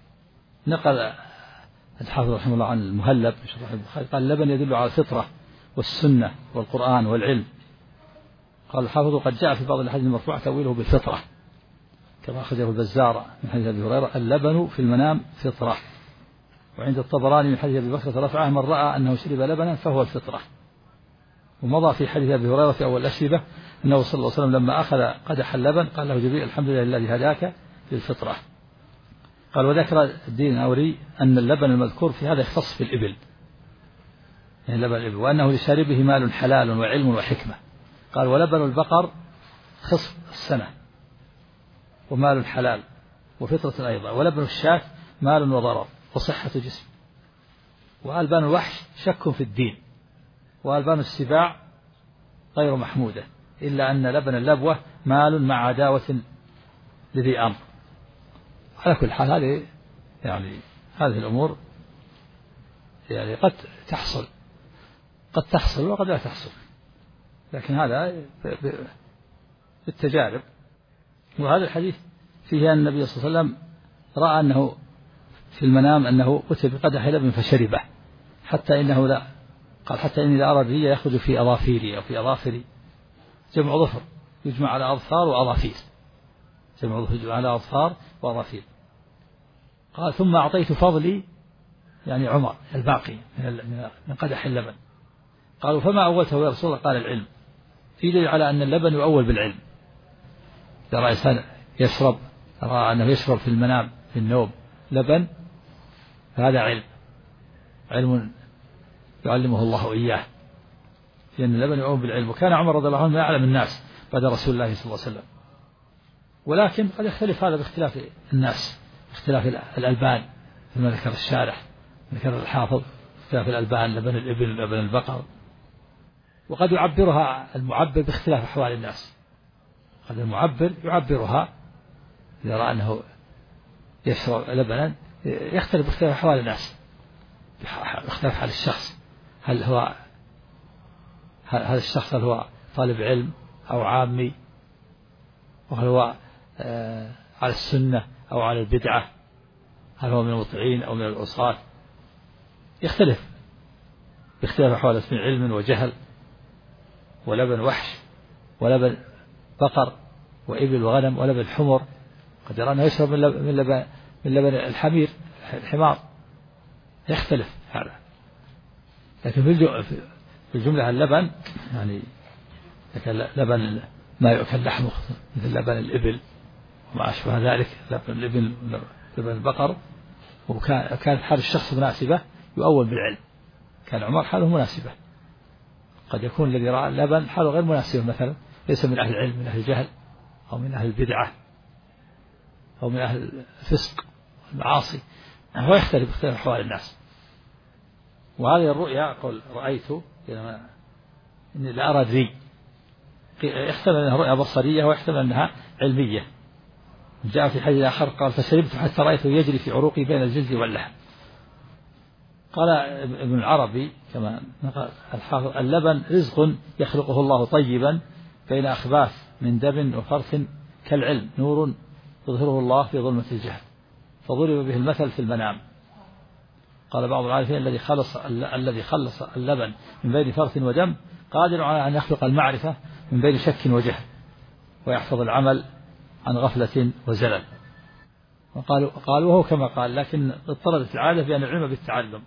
نقل الحافظ رحمه الله عن المهلب قال اللبن يدل على الفطرة والسنة والقرآن والعلم. قال الحافظ قد جاء في بعض الأحاديث المرفوعة تأويله بالفطرة كما أخرجه البزار من حديث أبي هريرة اللبن في المنام فطرة. وعند الطبراني من حديث أبي بكر رفعه من رأى أنه شرب لبنا فهو الفطرة. ومضى في حديث أبي هريرة في أول الأشربة أنه صلى الله عليه وسلم لما أخذ قدح اللبن قال له جبريل الحمد لله الذي هداك للفطرة. قال وذكر الدين الأوري أن اللبن المذكور في هذا يختص في الإبل يعني لبن الإبل وأنه لشاربه مال حلال وعلم وحكمة. قال ولبن البقر خصف السنة ومال حلال وفطرة أيضا. ولبن الشاة مال وضرر وصحة جسم. وألبان الوحش شك في الدين. وألبان السباع غير محمودة إلا أن لبن اللبوة مال مع عداوة لذي أمر. على كل حال هذه يعني هذه الأمور يعني قد تحصل قد تحصل وقد لا تحصل لكن هذا بالتجارب. وهذا الحديث فيه أن النبي صلى الله عليه وسلم رأى أنه في المنام أنه أتي بقدح لبن فشربه حتى إنه لا قال حتى إني لا أرى الري يخرج في أظافيري أو في أظافري جمع ظفر يجمع على أظفار وأظافير جمع ظفر يجمع على أظفار وأظافير. قال ثم أعطيت فضلي يعني عمر الباقي من قدح اللبن. قالوا فما أولته يا رسول الله؟ قال العلم. في دليل على أن اللبن يؤول بالعلم. إذا رأى إنسان يشرب رأى أنه يشرب في المنام في النوم لبن فهذا علم علم يعلمه الله إياه، لأن اللبن يؤول بالعلم. وكان عمر رضي الله عنه يعلم الناس بعد رسول الله صلى الله عليه وسلم، ولكن قد يختلف هذا باختلاف الناس، اختلاف الألبان كما ذكر الشارح ذكر الحافظ، اختلاف الألبان لبن الإبل لبن البقر. وقد يعبرها المعبر باختلاف أحوال الناس، قد المعبر يعبرها إذا رأى أنه يشرب لبنا يختلف باختلاف أحوال الناس، باختلاف حال الشخص، هل هو هذا الشخص هل هو طالب علم أو عامي، وهل هو آه على السنة أو على البدعة، هل هو من المطيعين أو من العصاة، يختلف باختلاف أحوال من علم وجهل ولبن وحش ولبن بقر وإبل وغنم ولبن حمر. قد يرى أنه يشرب من لبن, من لبن, من لبن الحمير الحمار، يختلف هذا. لكن في الجملة اللبن يعني لبن ما يؤكل لحمه مثل لبن الإبل وما أشبه ذلك، لبن الإبل لبن البقر. وكانت حال الشخص مناسبة يؤول بالعلم، كان عمر حاله مناسبة. قد يكون الذي رأى اللبن حاله غير مناسبة، مثلا ليس من أهل العلم، من أهل الجهل أو من أهل البدعة أو من أهل الفسق والمعاصي، هو يختلف باختلاف أحوال الناس. وهذه الرؤيا قل رأيت إني لا أرى ذي، يحتمل أنها رؤيا بصرية ويحتمل أنها علمية. جاء في حديث آخر قال فشربت حتى رأيته يجري في عروقي بين الجلد واللحم. قال ابن العربي كما نقل الحافظ اللبن رزق يخلقه الله طيبا بين أخباث من دم وفرث كالعلم، نور يظهره الله في ظلمة الجهل، فضرب به المثل في المنام. قال بعض العارفين الذي خلص الذي خلص اللبن من بين فرث ودم قادر على أن يخلق المعرفة من بين شك وجهل، ويحفظ العمل عن غفلة وزلل. وقالوا قالوا وهو كما قال، لكن اضطردت العادة بأن العلم بالتعلم.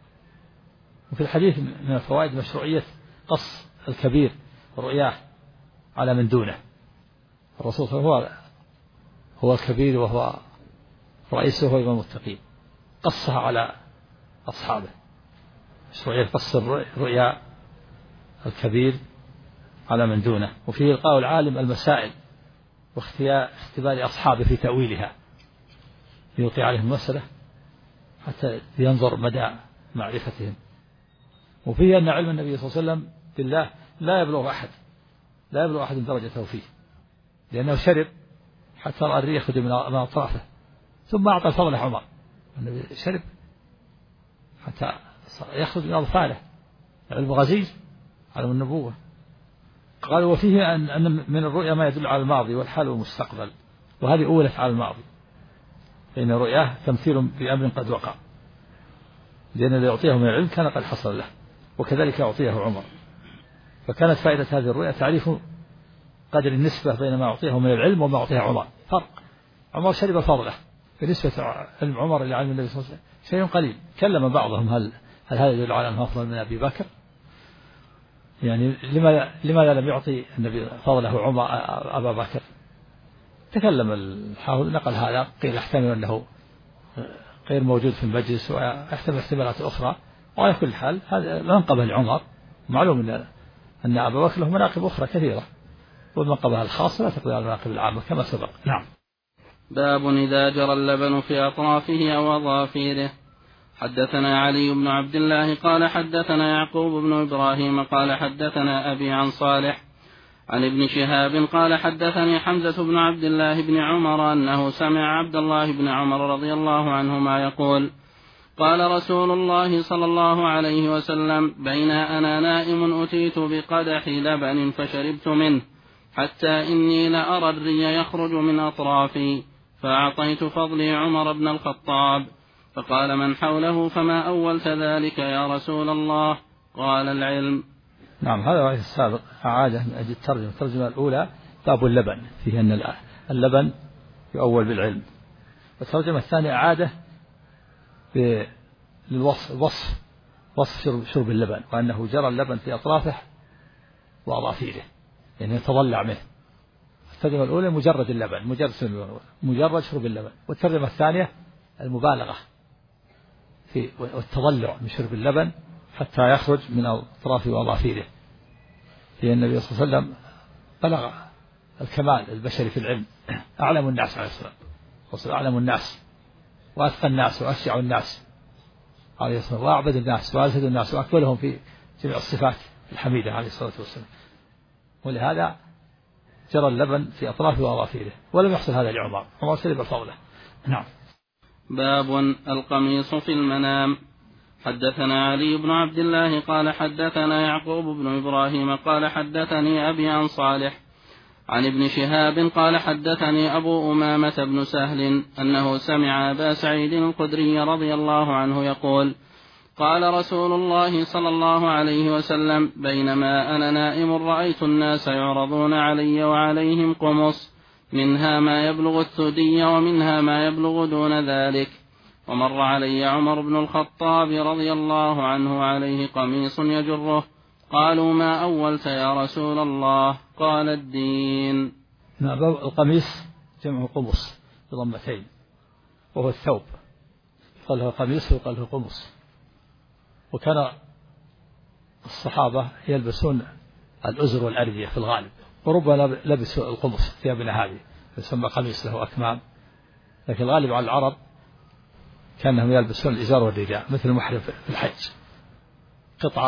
وفي الحديث من الفوائد مشروعية قص الكبير رؤياه على من دونه. الرسول صلى الله عليه وسلم هو هو الكبير وهو رئيسه وهو إمام المتقين، قصها على أصحابه، مشروعية قص الرؤيا الكبير على من دونه. وفيه إلقاء العالم المسائل واختبار أصحابه في تأويلها، يلقي عليهم مسألة حتى ينظر مدى معرفتهم. وفيه أن علم النبي صلى الله عليه وسلم بالله لا يبلغ أحد لا يبلغ أحد درجته فيه، لأنه شرب حتى رأى الريح يخرج من أطرافه، ثم أعطى الفضل عمر. النبي شرب حتى يخرج من أظفاره، علم غزير علم النبوة. قالوا وفيه أن من الرؤيا ما يدل على الماضي والحال والمستقبل، وهذه أولت على الماضي، لأن الرؤيا تمثيل بأمر قد وقع، لأن الذي يعطيه من العلم كان قد حصل له، وكذلك يعطيه عمر. فكانت فائدة هذه الرؤيا تعريف قدر النسبة بين ما أعطيه من العلم وما أعطيه عمر. فرق، عمر شرب فضله، بالنسبة علم عمر إلى علم النبي صلى الله عليه وسلم شيء قليل. كلم بعضهم هل هل هذا يدل على أنه أفضل من أبي بكر؟ يعني لماذا لماذا لم يعطي النبي فضله عمر أبا بكر؟ تكلم الحافظ نقل هذا، قيل يحتمل أنه غير موجود في المجلس ويحتمل احتمالات أخرى. وعلى كل حال هذا منقبة لعمر، معلوم أن أن أبا بكر له مناقب أخرى كثيرة، والمنقبة الخاصة لا تقضي على المناقب العامة كما سبق. نعم. باب إذا جرى اللبن في أطرافه أو أظافيره. حدثنا علي بن عبد الله قال حدثنا يعقوب بن إبراهيم قال حدثنا أبي عن صالح عن ابن شهاب قال حدثني حمزة بن عبد الله بن عمر أنه سمع عبد الله بن عمر رضي الله عنهما يقول قال رسول الله صلى الله عليه وسلم بين أنا نائم أتيت بقدح لبن فشربت منه حتى إني لأرى الري يخرج من أطرافي، فأعطيت فضلي عمر بن الخطاب، فقال من حوله فما أولت ذلك يا رسول الله؟ قال العلم. نعم، هذا الحديث السابق أعاده من أجل الترجمة. الترجمة الأولى باب اللبن، فيه أن اللبن يؤول بالعلم. والترجمة الثانية أعاده للوصف وصف وصف شرب, شرب اللبن، وأنه جرى اللبن في أطرافه وأظافيره، يعني يتضلع منه. الترجمة الأولى مجرد اللبن، مجرد مجرد شرب اللبن. والترجمة الثانية المبالغة في والتضلع من شرب اللبن حتى يخرج من أطرافه وأظافيره، لأن النبي صلى الله عليه وسلم بلغ الكمال البشري في العلم، أعلم الناس عليه الصلاة والسلام، أعلم الناس وأتقى الناس وأشجع الناس عليه الصلاة والسلام، وأعبد الناس وأزهد الناس وأكملهم في جميع الصفات الحميدة عليه الصلاة والسلام. ولهذا جرى اللبن في أطرافه وأظافيره، ولم يحصل هذا لعمر، عمر شرب فضله. نعم. باب القميص في المنام. حدثنا علي بن عبد الله قال حدثنا يعقوب بن إبراهيم قال حدثني أبي عن صالح عن ابن شهاب قال حدثني أبو أمامة بن سهل أنه سمع أبا سعيد الخدري رضي الله عنه يقول قال رسول الله صلى الله عليه وسلم بينما أنا نائم رأيت الناس يعرضون علي وعليهم قمص، منها ما يبلغ الثدي ومنها ما يبلغ دون ذلك، ومر علي عمر بن الخطاب رضي الله عنه عليه قميص يجره، قالوا ما أولت يا رسول الله؟ قال الدين. القميص جمع قمص بضمتين، وهو الثوب، قال له قميص وقال له قمص. وكان الصحابة يلبسون الأزر والأردية في الغالب، وربما لبسوا القمص ثيابنا هذه يسمى قميص له أكمام، لكن الغالب على العرب كانهم يلبسون الإزار والرداء مثل المحرم في الحج، قطعة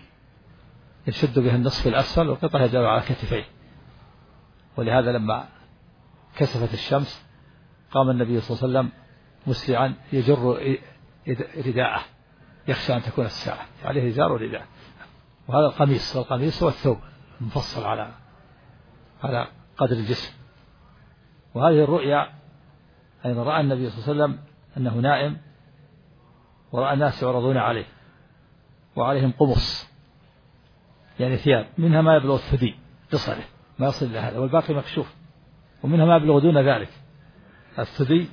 يشد بها النصف الأسفل وقطعة يدور على كتفيه. ولهذا لما كسفت الشمس قام النبي صلى الله عليه وسلم مسرعا يجر رداءه يخشى أن تكون الساعة، عليه إزار ورداء. وهذا القميص، والقميص هو الثوب المفصل على على قدر الجسم. وهذه الرؤيا أيضا رأى النبي صلى الله عليه وسلم أنه نائم ورأى الناس يعرضون عليه وعليهم قمص، يعني ثياب منها ما يبلغ الثدي قصره ما يصل إلى هذا، والباقي مكشوف، ومنها ما يبلغ دون ذلك. الثدي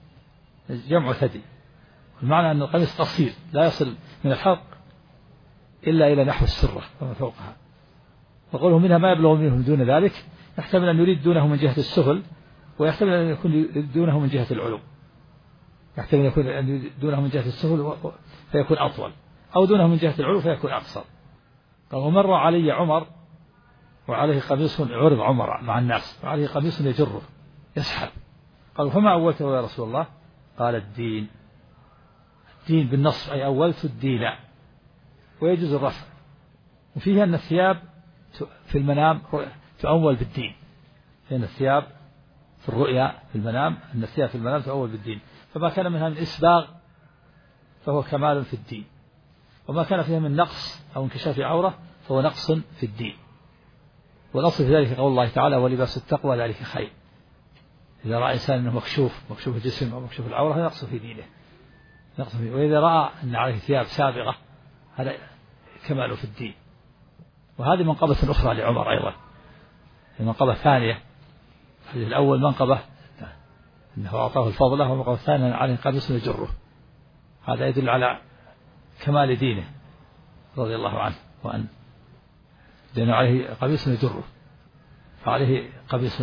جمع ثدي، المعنى أن القميص قصير لا يصل من الحلق إلا إلى نحو السرة وما فوقها. وقوله منها ما يبلغ منه دون ذلك يحتمل أن يريد دونه من جهة السفل، ويحتمل أن يكون دونه من جهة العلو، يحتمل أن يكون دونه من جهة السفل فيكون أطول، أو دونه من جهة العلو فيكون أقصر. قال ومر علي عمر وعليه قميص عرض عمر مع الناس وعليه قميص يجره يسحب، قالوا فما أولته يا رسول الله؟ قال الدين. الدين بالنص أي أولت الدين، ويجوز الرفع. وفيه أن الثياب في المنام تؤول بالدين، لأن الثياب في الرؤيا في المنام أن الثياب في المنام تؤول بالدين، فما كان منها من إسباغ فهو كمال في الدين، وما كان فيها من نقص أو انكشاف عورة فهو نقص في الدين. والأصل في ذلك قول الله تعالى ولباس التقوى ذلك خير. إذا رأى إنسان أنه مكشوف مكشوف الجسم أو مكشوف العورة هذا نقص في دينه، نقص في. وإذا رأى أن عليه ثياب سابغة هذا كماله في الدين. وهذه منقبة أخرى لعمر أيضا، المنقبة الثانية. الأول منقبة أنه أعطاه الفضلة، والمنقبة الثانية عليه قميص يجره، هذا يدل على كمال دينه رضي الله عنه، وأن لأنه عليه قميص يجره فعليه قميص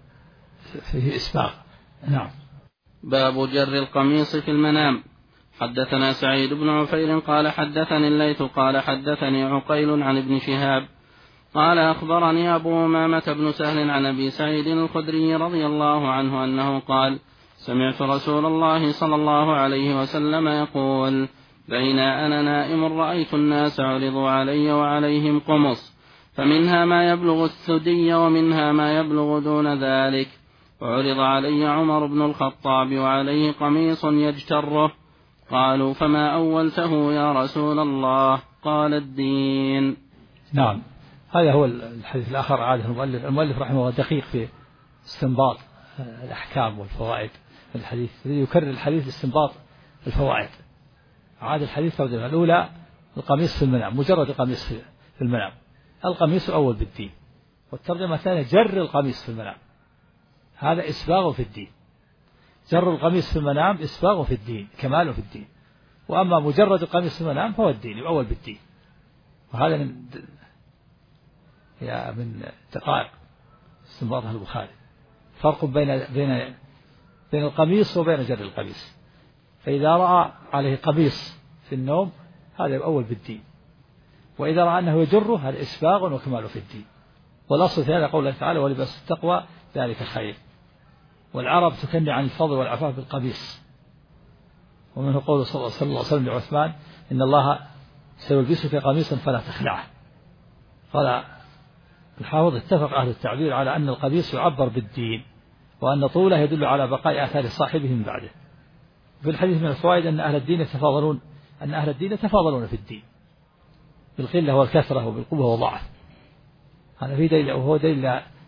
فيه إسباغ. نعم. باب جر القميص في المنام. حدثنا سعيد بن عفير قال حدثني الليث قال حدثني عقيل عن ابن شهاب قال أخبرني أبو أمامة بن سهل عن أبي سعيد الخدري رضي الله عنه أنه قال سمعت رسول الله صلى الله عليه وسلم يقول بين أنا نائم رأيت الناس عرضوا علي وعليهم قمص، فمنها ما يبلغ الثدي ومنها ما يبلغ دون ذلك، وعرض علي عمر بن الخطاب وعليه قميص يجتره، قالوا فما أولته يا رسول الله؟ قال الدين. نعم، هذا هو الحديث الآخر عاده المؤلف المؤلف رحمه الله دقيق في استنباط الأحكام والفوائد الحديث، يكرر الحديث استنباط الفوائد. عاد الحديث الأولى القميص في المنام، مجرد القميص في المنام، القميص أول بالدين. والترجمة الثانية جر القميص في المنام، هذا إسباغ في الدين. جر القميص في المنام إسباغ في الدين، كمال في الدين. وأما مجرد القميص في المنام فهو الدين، يؤول بالدين. وهذا من يا من دقائق استنباطه البخاري، فرق بين بين بين القميص وبين جر القميص. فإذا رأى عليه قميص في النوم هذا يؤول بالدين، وإذا رأى أنه يجره هذا إسباغ وكمال في الدين. والأصل في هذا قول الله تعالى ولباس التقوى ذلك خير. والعرب تكني عن الفضل والعفاف بالقميص، ومنه قول صلى الله عليه وسلم لعثمان إن الله سيلبسك قميصا فلا تخلعه. قال الحافظ اتفق أهل التعبير على أن القميص يعبر بالدين، وأن طوله يدل على بقاء آثار صاحبه من بعده. في الحديث من الفوائد أن أهل الدين يتفاضلون أن أهل الدين يتفاضلون في الدين بالقلة والكثرة وبالقوة والضعف. هذا في دليل، وهو دليل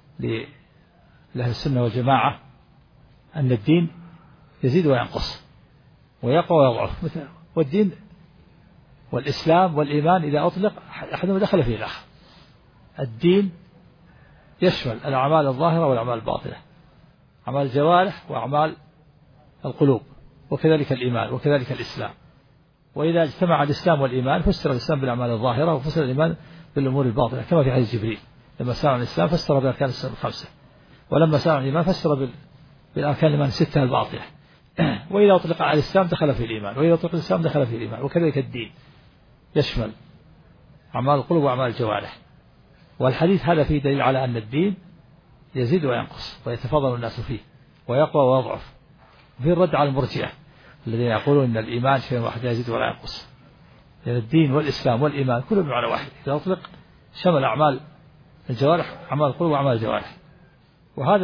لأهل السنة والجماعة أن الدين يزيد وينقص ويقوى ويضعف. والدين والإسلام والإيمان إذا أطلق أحدهما دخل فيه الآخر. الدين يشمل الأعمال الظاهرة والأعمال الباطنة، أعمال الجوارح وأعمال القلوب، وكذلك الإيمان وكذلك الإسلام. وإذا اجتمع الإسلام والإيمان فسر الإسلام بالأعمال الظاهرة وفسر الإيمان بالأمور الباطنة، كما في حديث جبريل لما سأل عن الإسلام فسر بأركان الإسلام الخمسة، ولما سأل عن الإيمان فسر بالأركان الإيمان الستة الباطنة. وإذا أطلق على الإسلام دخل في الإيمان، وإذا أطلق الإسلام دخل في الإيمان. وكذلك الدين يشمل أعمال القلوب وأعمال الجوارح. والحديث هذا فيه دليل على أن الدين يزيد وينقص ويتفاضل الناس فيه ويقوى ويضعف. وفي الرد على المرجئة الذين يقولون أن الإيمان شيء واحد لا يزيد ولا ينقص، لأن الدين والإسلام والإيمان كلهم بمعنى واحد. إذا أطلق شمل أعمال الجوارح أعمال القلوب وأعمال الجوارح. وهذا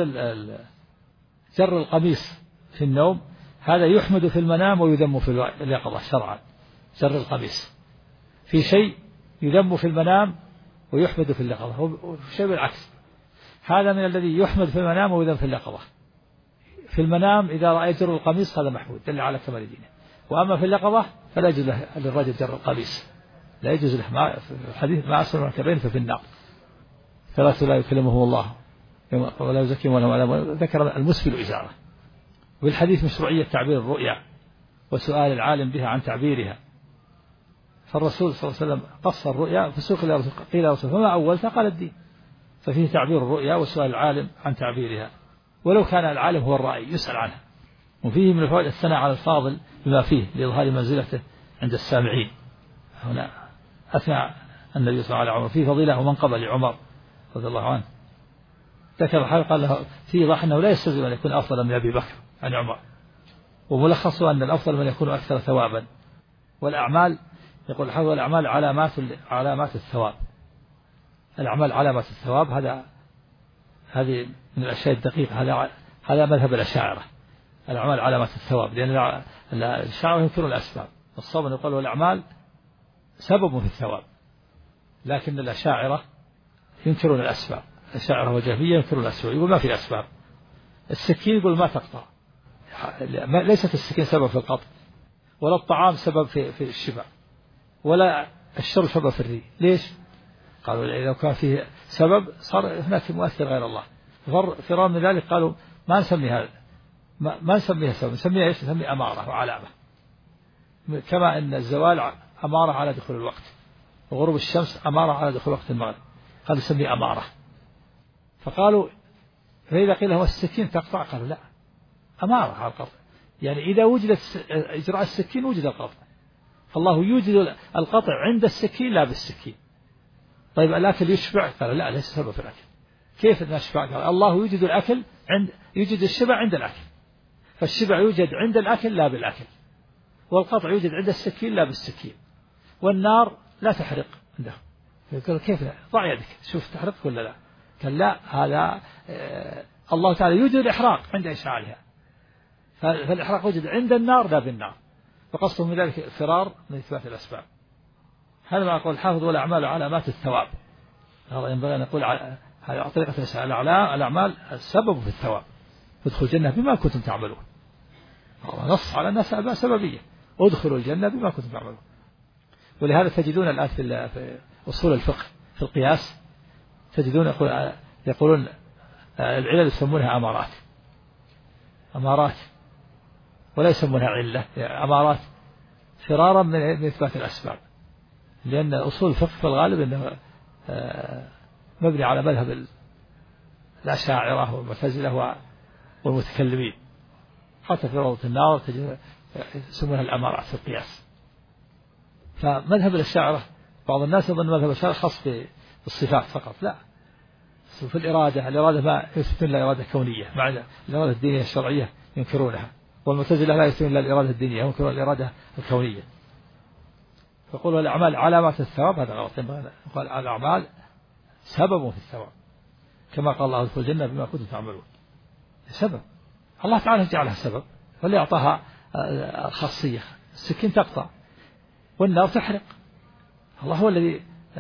جر القميص في النوم هذا يحمد في المنام ويذم في اليقظة شرعا. جر القميص في شيء يذم في المنام ويحمد في اليقظة، وشيء بالعكس. هذا من الذي يحمد في المنام ويذم في اليقظة. في المنام إذا رأى جر القميص هذا محمود دل على كمال دينه، وأما في اليقظة فلا يجوز للرجل جر القميص، لا يجوز له. ما في الحديث ما أسر الكبين ففي النار ثلاثة لا يكلمهم الله ولا يزكيهم ولا ذكر المسفل إزارة. والحديث مشروعية تعبير الرؤيا وسؤال العالم بها عن تعبيرها. فالرسول صلى الله عليه وسلم قص الرؤيا فسئل إلى رسول قيل رسول فما أولتها قال الدين. ففيه تعبير الرؤيا وسؤال العالم عن تعبيرها، ولو كان العالم هو الرأي يسأل عنها. وفيه من الفوائد الثناء على الفاضل بما فيه لإظهار منزلته عند السامعين. هنا أثنى النبي صلى الله عليه وسلم فيه فضيلة ومنقبة لعمر رضي الله عنه. ذكر الحال قال له فيه إيضاح أنه لا يستلزم أن يكون أفضل من أبي بكر عن عمر، وملخصه أن الأفضل من يكون أكثر ثوابا. والأعمال يقول الحافظ الأعمال علامات علامات الثواب. الأعمال علامات الثواب، هذا هذه من الأشياء الدقيقة. هذا هذا مذهب الأشاعرة. الأعمال علامات الثواب، لأن الأشاعرة ينكرون الأسباب. الصواب يقول والأعمال سبب في الثواب، لكن الأشاعرة ينكرون الأسباب. الأشاعرة والجهمية ينكرون الأسباب، يقول ما في أسباب. السكين يقول ما تقطع، ليست السكين سبب في القطع، ولا الطعام سبب في في الشبع، ولا الشرب سبب في الري. ليش؟ قالوا إذا كان فيه سبب صار هناك مؤثر غير الله. فرار من ذلك قالوا ما نسمي هذا، ما, ما نسميها سبب، نسميها ايش؟ نسميها أمارة وعلامة. كما أن الزوال أمارة على دخول الوقت، وغروب الشمس أمارة على دخول وقت المغرب، قالوا نسميها أمارة. فقالوا فإذا قيل هو السكين تقطع، قالوا لا، أمارة على القطع. يعني إذا وجدت إجراء السكين وجد القطع، فالله يوجد القطع عند السكين لا بالسكين. طيب الأكل يشبع؟ قال لا، ليس سبب في الأكل. كيف نشبع؟ قال الله يوجد الأكل عند يوجد الشبع عند الأكل، فالشبع يوجد عند الأكل لا بالأكل، والقطع يوجد عند السكين لا بالسكين. والنار لا تحرق عنده. يقول كيف ضع يدك شوف تحرق ولا لا؟ قال لا، هذا آه الله تعالى يوجد الإحراق عند إشعالها، فالإحراق يوجد عند النار لا بالنار. فقصده من ذلك فرار من إثبات الأسباب. هذا ما يقول الحافظ والأعمال علامات الثواب. هذا ينبغي أن نقول هذه طريقة الأعمال السبب في الثواب. ادخلوا الجنة بما كنتم تعملون. نص على الناس أسباب سببية، ادخلوا الجنة بما كنتم تعملون. ولهذا تجدون الآن في أصول الفقه في القياس تجدون يقولون العلل يسمونها أمارات، أمارات ولا يسمونها علة، أمارات. فرارا من إثبات الأسباب، لأن أصول الفقه في الغالب أنه مبني على مذهب الأشاعرة والمعتزلة والمتكلمين، حتى في روضة النار يسمونها الأمارات في القياس. فمذهب الأشاعرة بعض الناس يظن مذهب الأشاعرة خاص بالصفات فقط، لا، في الإرادة، الإرادة ما يثبتون إلا إرادة كونية، مع الإرادة الدينية الشرعية ينكرونها، والمعتزلة لا يثبتون إلا الإرادة الدينية، ينكرون الإرادة الكونية. فقولوا الأعمال علامات الثواب، هذا غلط. قال الأعمال سبب في الثواب، كما قال الله ادخلوا الجنة بما كنتم تعملون، سبب. الله تعالى جعلها سبب، واللي أعطاها خاصية، السكين تقطع والنار تحرق، الله هو الذي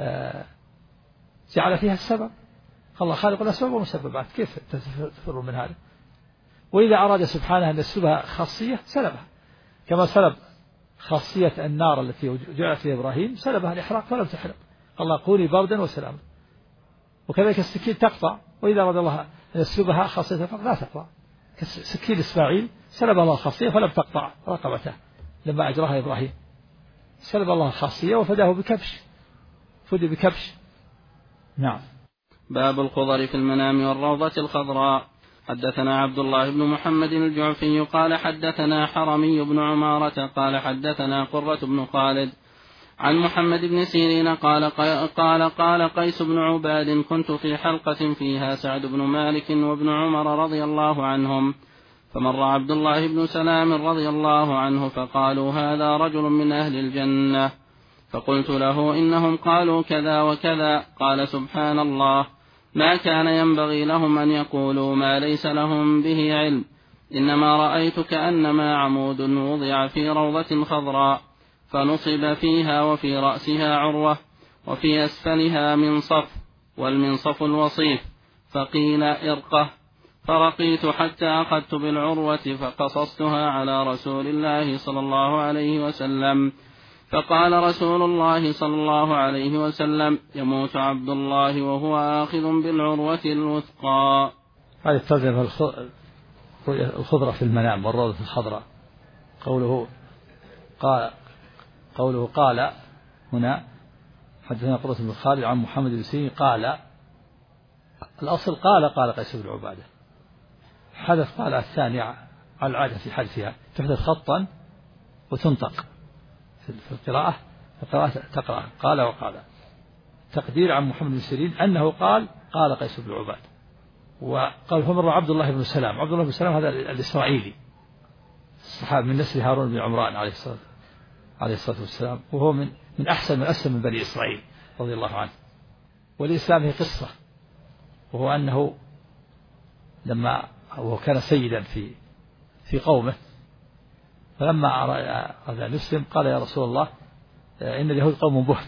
جعل فيها السبب، الله خالق الأسباب والمسببات، كيف تفروا من هذا؟ وإذا أراد سبحانه أن يسلبها خاصية سلبها، كما سلب خاصية النار التي جعلت في إبراهيم، سلبها الإحراق فلم تحرق، الله قولي بردا وسلاما. وكذلك السكين تقطع، وإذا أراد الله أن يسلبها خاصية فقط لا تقطع، سكين إسماعيل سلب الله خاصية فلم تقطع رقبته لما أجراها إبراهيم، سلب الله خاصية وفداه بكبش، فدي بكبش. نعم. باب الخضر في المنام والروضة الخضراء. حدثنا عبد الله بن محمد الجعفي قال حدثنا حرمي بن عمارة قال حدثنا قرة بن خالد عن محمد بن سيرين قال قال قال قيس بن عباد كنت في حلقة فيها سعد بن مالك وابن عمر رضي الله عنهم، فمر عبد الله بن سلام رضي الله عنه فقالوا هذا رجل من أهل الجنة، فقلت له إنهم قالوا كذا وكذا، قال سبحان الله ما كان ينبغي لهم أن يقولوا ما ليس لهم به علم، إنما رأيت كأنما عمود وضع في روضة خضراء فنصب فيها وفي رأسها عروة وفي أسفلها منصف، والمنصف الوصيف، فقيل إرقة، فرقيت حتى أخذت بالعروة فقصصتها على رسول الله صلى الله عليه وسلم، فقال رسول الله صلى الله عليه وسلم يموت عبد الله وهو آخذ بالعروة الوثقى. هذه الترجمة الخضرة في المنام والروضة الخضراء. قوله قال قوله قال هنا حدثنا قرة بن خالد عن محمد بن سيرين قال، الأصل قال قال قيس بن عبادة، حدث قال الثانية على العادة في حدثها، تحدث خطا وتنطق في القراءة، القراءة تقرأ قال وقال، تقدير عن محمد بن سيرين أنه قال قال قيس بن عباد. وقال فمر عبد الله بن سلام، عبد الله بن سلام هذا الإسرائيلي الصحابي من نسل هارون بن عمران عليه الصلاة عليه الصلاة والسلام، وهو من من أحسن من أسلم من بني إسرائيل رضي الله عنه. ولإسلامه قصة، وهو أنه لما وهو كان سيدا في في قومه، فلما أراد أن يسلم قال يا رسول الله إن اليهود قوم بهت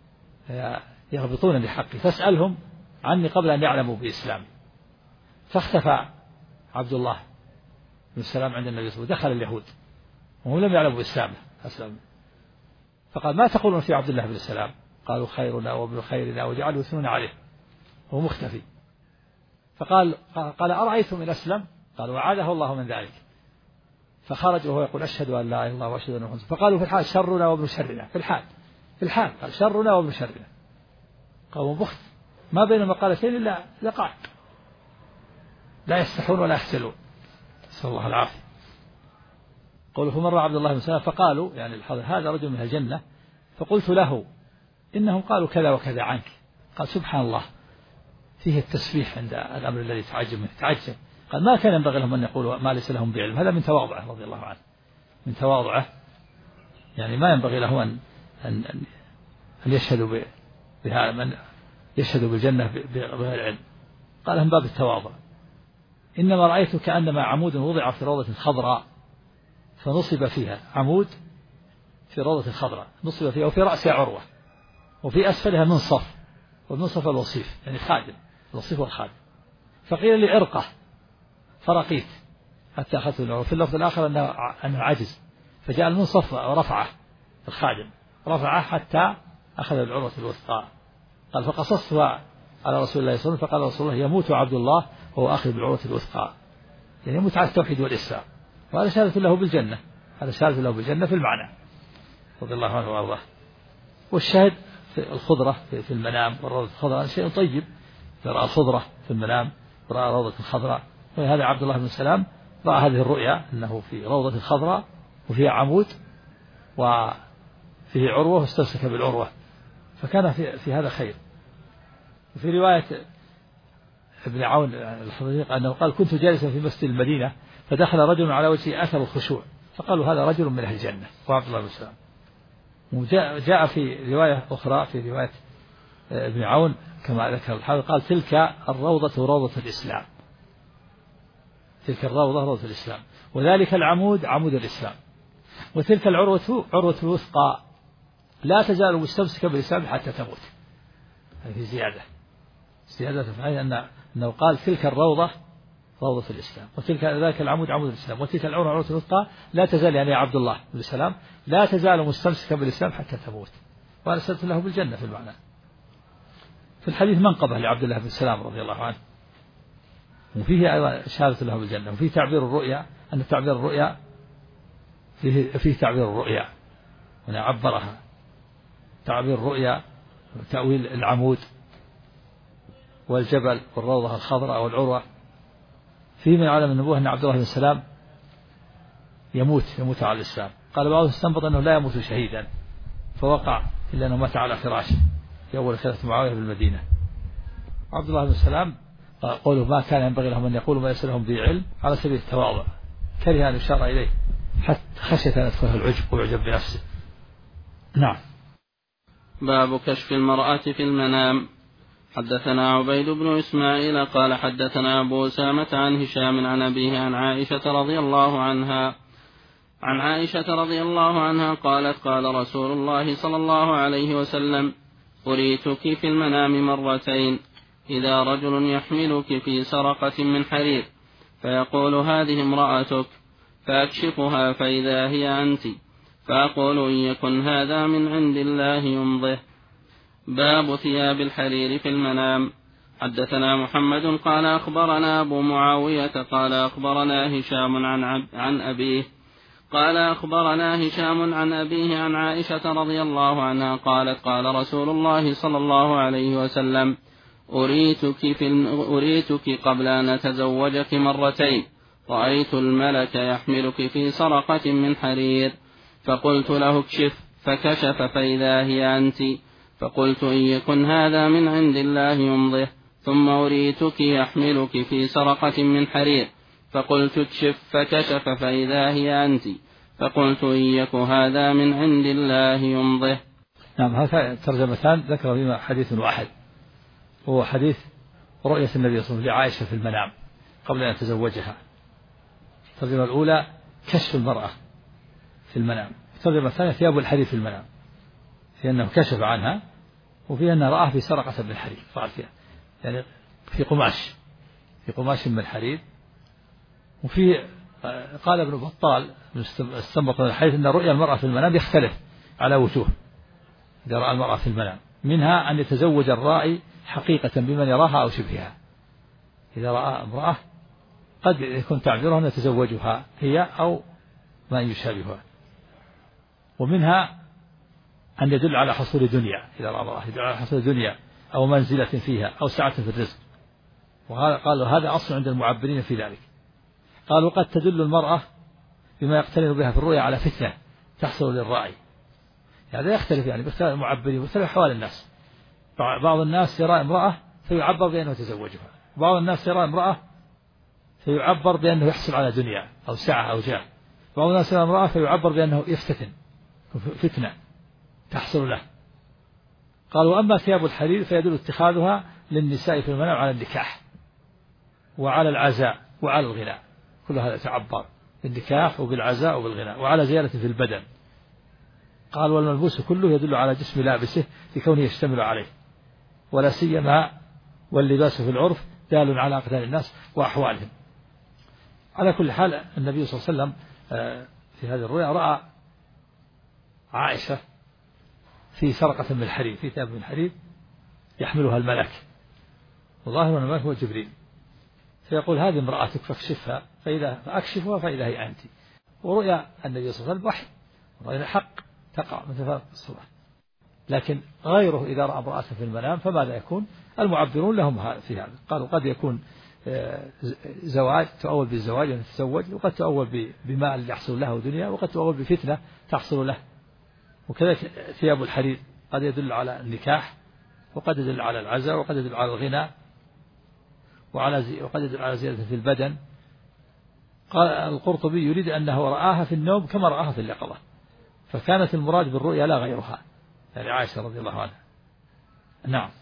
يغبطون لحقي، فاسألهم عني قبل أن يعلموا بإسلامي. فاختفى عبد الله بن سلام عند النبي صلى الله عليه وسلم، ودخل اليهود وهم لم يعلموا بإسلامه، أسلم. فقال ما تقولون في عبد الله بن سلام؟ قالوا خيرنا وابن خيرنا، وجعلوا يثنون عليه وهو مختفي. فقال قال أرأيتم إن أسلم؟ قالوا وعاده الله من ذلك. فخرج وهو يقول أشهد أن لا إله إلا الله وأشهد أن محمدا رسول الله. فقالوا في الحال شرنا وابن شرنا، في الحال في الحال قال شرنا وابن شرنا. قالوا بخت ما بين مقالتين إلا دقائق، لا يستحون ولا يحسلون، نسأل الله العافية. قالوا فمر عبد الله بن سلام فقالوا يعني الحاضر هذا رجل من الجنة، فقلت له إنهم قالوا كذا وكذا عنك. قال سبحان الله، فيه التسبيح عند الأمر الذي تعجب منه، تعجب. قال ما كان ينبغي لهم أن يقولوا ما ليس لهم بعلم، هذا من تواضعه رضي الله عنه، من تواضعه، يعني ما ينبغي له أن أن أن يشهدوا بهذا، من يشهدوا بالجنة بغير علم. قال من باب التواضع. إنما رأيت كأنما عمود وضع في روضة خضراء فنصب فيها، عمود في روضة خضراء نصب فيها، وفي رأسها عروة وفي أسفلها منصف، والمنصف الوصيف يعني خادم، الوصيف والخادم. فقيل لي عرقة فرقيت حتى أخذت العروة. في اللفظ الآخر أنه أنه عجز، فجاء المنصف ورفعه الخادم، رفعه حتى أخذ العروة الوثقى. قال فقصصتها على رسول الله صلى الله عليه وسلم، فقال رسول الله يموت عبد الله وهو آخذ بالعروة الوثقى، يعني يموت على التوحيد والإسلام، وهذا شهادة له بالجنة، هذا شهادة له بالجنة في المعنى. رضي الله عنه وأرضاه. والشاهد في الخضرة في المنام والروضة الخضراء شيء طيب، رأى الخضرة في المنام ورأى روضة خضراء. وهذا عبد الله بن سلام رأى هذه الرؤيا أنه في روضة خضراء وفيها عمود وفيه عروة واستمسك بالعروة، فكان في, في هذا خير. وفي رواية ابن عون الحضريق أنه قال كنت جالسا في مسجد المدينة فدخل رجل على وجهه أثر الخشوع فقالوا هذا رجل من أهل الجنة وعبد الله بن سلام. وجاء جاء في رواية أخرى في رواية ابن عون كما ذكر الحافظ قال تلك الروضة روضة الإسلام، تلك الروضة روضة الإسلام، وذلك العمود عمود الإسلام، وتلك العروة عروة الوثقى لا تزال مستمسكة بالإسلام حتى تموت. هذه زيادة زيادة في أن أنه قال تلك الروضة روضة الإسلام، وتلك ذلك العمود عمود الإسلام، وتلك العروة عروة الوثقى لا تزال، يعني يا عبد الله بن سلام لا تزال مستمسكة بالإسلام حتى تموت، وأرسلت له بالجنة في المعنى. في الحديث منقبة لعبد الله بن سلام رضي الله عنه، وفيه أيضا شهادة له بالجنة. وفيه تعبير الرؤيا، أن تعبير الرؤيا فيه, فيه تعبير الرؤيا هنا عبرها تعبير الرؤيا وتأويل العمود والجبل والروضة الخضراء والعروة. فيه من علم النبوة أن عبد الله بن سلام يموت يموت على الإسلام. قال بعضهم استنبط أنه لا يموت شهيدا فوقع إلا أنه مات على فراشه في أول خلافة معاوية بالمدينة. عبد الله بن سلام قوله ما كان ينبغي لهم أن يقولوا ما ليس لهم به علم على سبيل التواضع، كره أن يشار إليه حتى خشية أن يدخله العجب ويعجب بنفسه. نعم. باب كشف المرأة في المنام. حدثنا عبيد بن إسماعيل قال حدثنا أبو أسامة عن هشام عن أبيه عن عائشة رضي الله عنها عن عائشة رضي الله عنها قالت قال رسول الله صلى الله عليه وسلم أريتك في المنام مرتين، إذا رجل يحملك في سرقة من حرير فيقول هذه امرأتك فأكشفها فإذا هي أنت، فأقول إن يكن هذا من عند الله يمضه. باب ثياب الحرير في المنام. حدثنا محمد قال أخبرنا أبو معاوية قال أخبرنا هشام عن, عب عن أبيه قال أخبرنا هشام عن أبيه عن عائشة رضي الله عنها قالت قال رسول الله صلى الله عليه وسلم أريتك, في أريتك قبل أن أتزوجك مرتين، رأيت الملك يحملك في سرقة من حرير فقلت له اكشف فكشف فإذا هي أنت، فقلت إن يكن هذا من عند الله يمضه. ثم أريتك يحملك في سرقة من حرير فقلت اكشف فكشف فإذا هي أنت، فقلت إن يكن هذا من عند الله يمضه. نعم. هذا ترجمتان ذكر فيما حديث واحد، وهو حديث رؤية النبي صلى الله عليه وسلم لعائشة في المنام قبل أن يتزوجها. الترجمة الأولى كشف المرأة في المنام، الترجمة الثانية ثياب الحرير في المنام، في أنه كشف عنها وفي أنه رآه في سرقة من حرير، يعني في قماش في قماش من حرير. وفي قال ابن بطال استنبط من الحديث أن رؤيا المرأة في المنام يختلف على وجوه إذا رأى المرأة في المنام، منها أن يتزوج الرائي حقيقة بمن يراها أو شبهها. إذا رأى امرأة قد يكون تعبيره أن يتزوجها هي أو ما يشابهها. ومنها أن يدل على حصول دنيا، إذا رأى امرأة يدل على حصول دنيا أو منزلة فيها أو سعة في الرزق. وهذا قالوا هذا أصل عند المعبرين في ذلك. قالوا قد تدل المرأة بما يقترن بها في الرؤيا على فتنة تحصل للرأي، هذا يعني يختلف يعني باختلاف المعبرين واختلاف أحوال الناس. بعض الناس يرى امرأة فيعبر بأنه يتزوجها، بعض الناس يرى امرأة فيعبر بأنه يحصل على دنيا أو سعة أو جاه، بعض الناس يرى امرأة فيعبر بأنه يفتتن فتنة تحصل له. قالوا أما ثياب الحرير فيدل اتخاذها للنساء في المنام على النكاح وعلى العزاء وعلى الغناء، كل هذا تعبر بالنكاح وبالعزاء وبالغناء وعلى زيادة في البدن. قال والملبوس كله يدل على جسم لابسه لكونه يشتمل عليه، ولا سيما واللباس في العرف دال على أقدار الناس وأحوالهم. على كل حال النبي صلى الله عليه وسلم في هذه الرؤيا رأى عائشة في سرقة من الحرير، في ثياب من الحرير يحملها الملك، وظاهر أن الملك هو جبريل، فيقول هذه امرأتك فاكشفها فإذا فأكشفها فإذا هي أنت. ورؤيا النبي صلى الله عليه وسلم وحي، رؤيا حق تقع مثل فارق الصلاة. لكن غيره إذا رأى امرأته في المنام فماذا يكون؟ المعبرون لهم في هذا، قالوا قد يكون زواج تؤول بالزواج أن يتزوج، وقد تؤول بمال يحصل له دنيا، وقد تؤول بفتنة تحصل له. وكذلك ثياب الحرير قد يدل على النكاح، وقد يدل على العزاء، وقد يدل على الغنى، وعلى وقد يدل على زيادة في البدن. قال القرطبي يريد أنه رآها في النوم كما رآها في اليقظة، فكانت المراد بالرؤيا لا غيرها، يعني عائشة رضي الله عنها. نعم.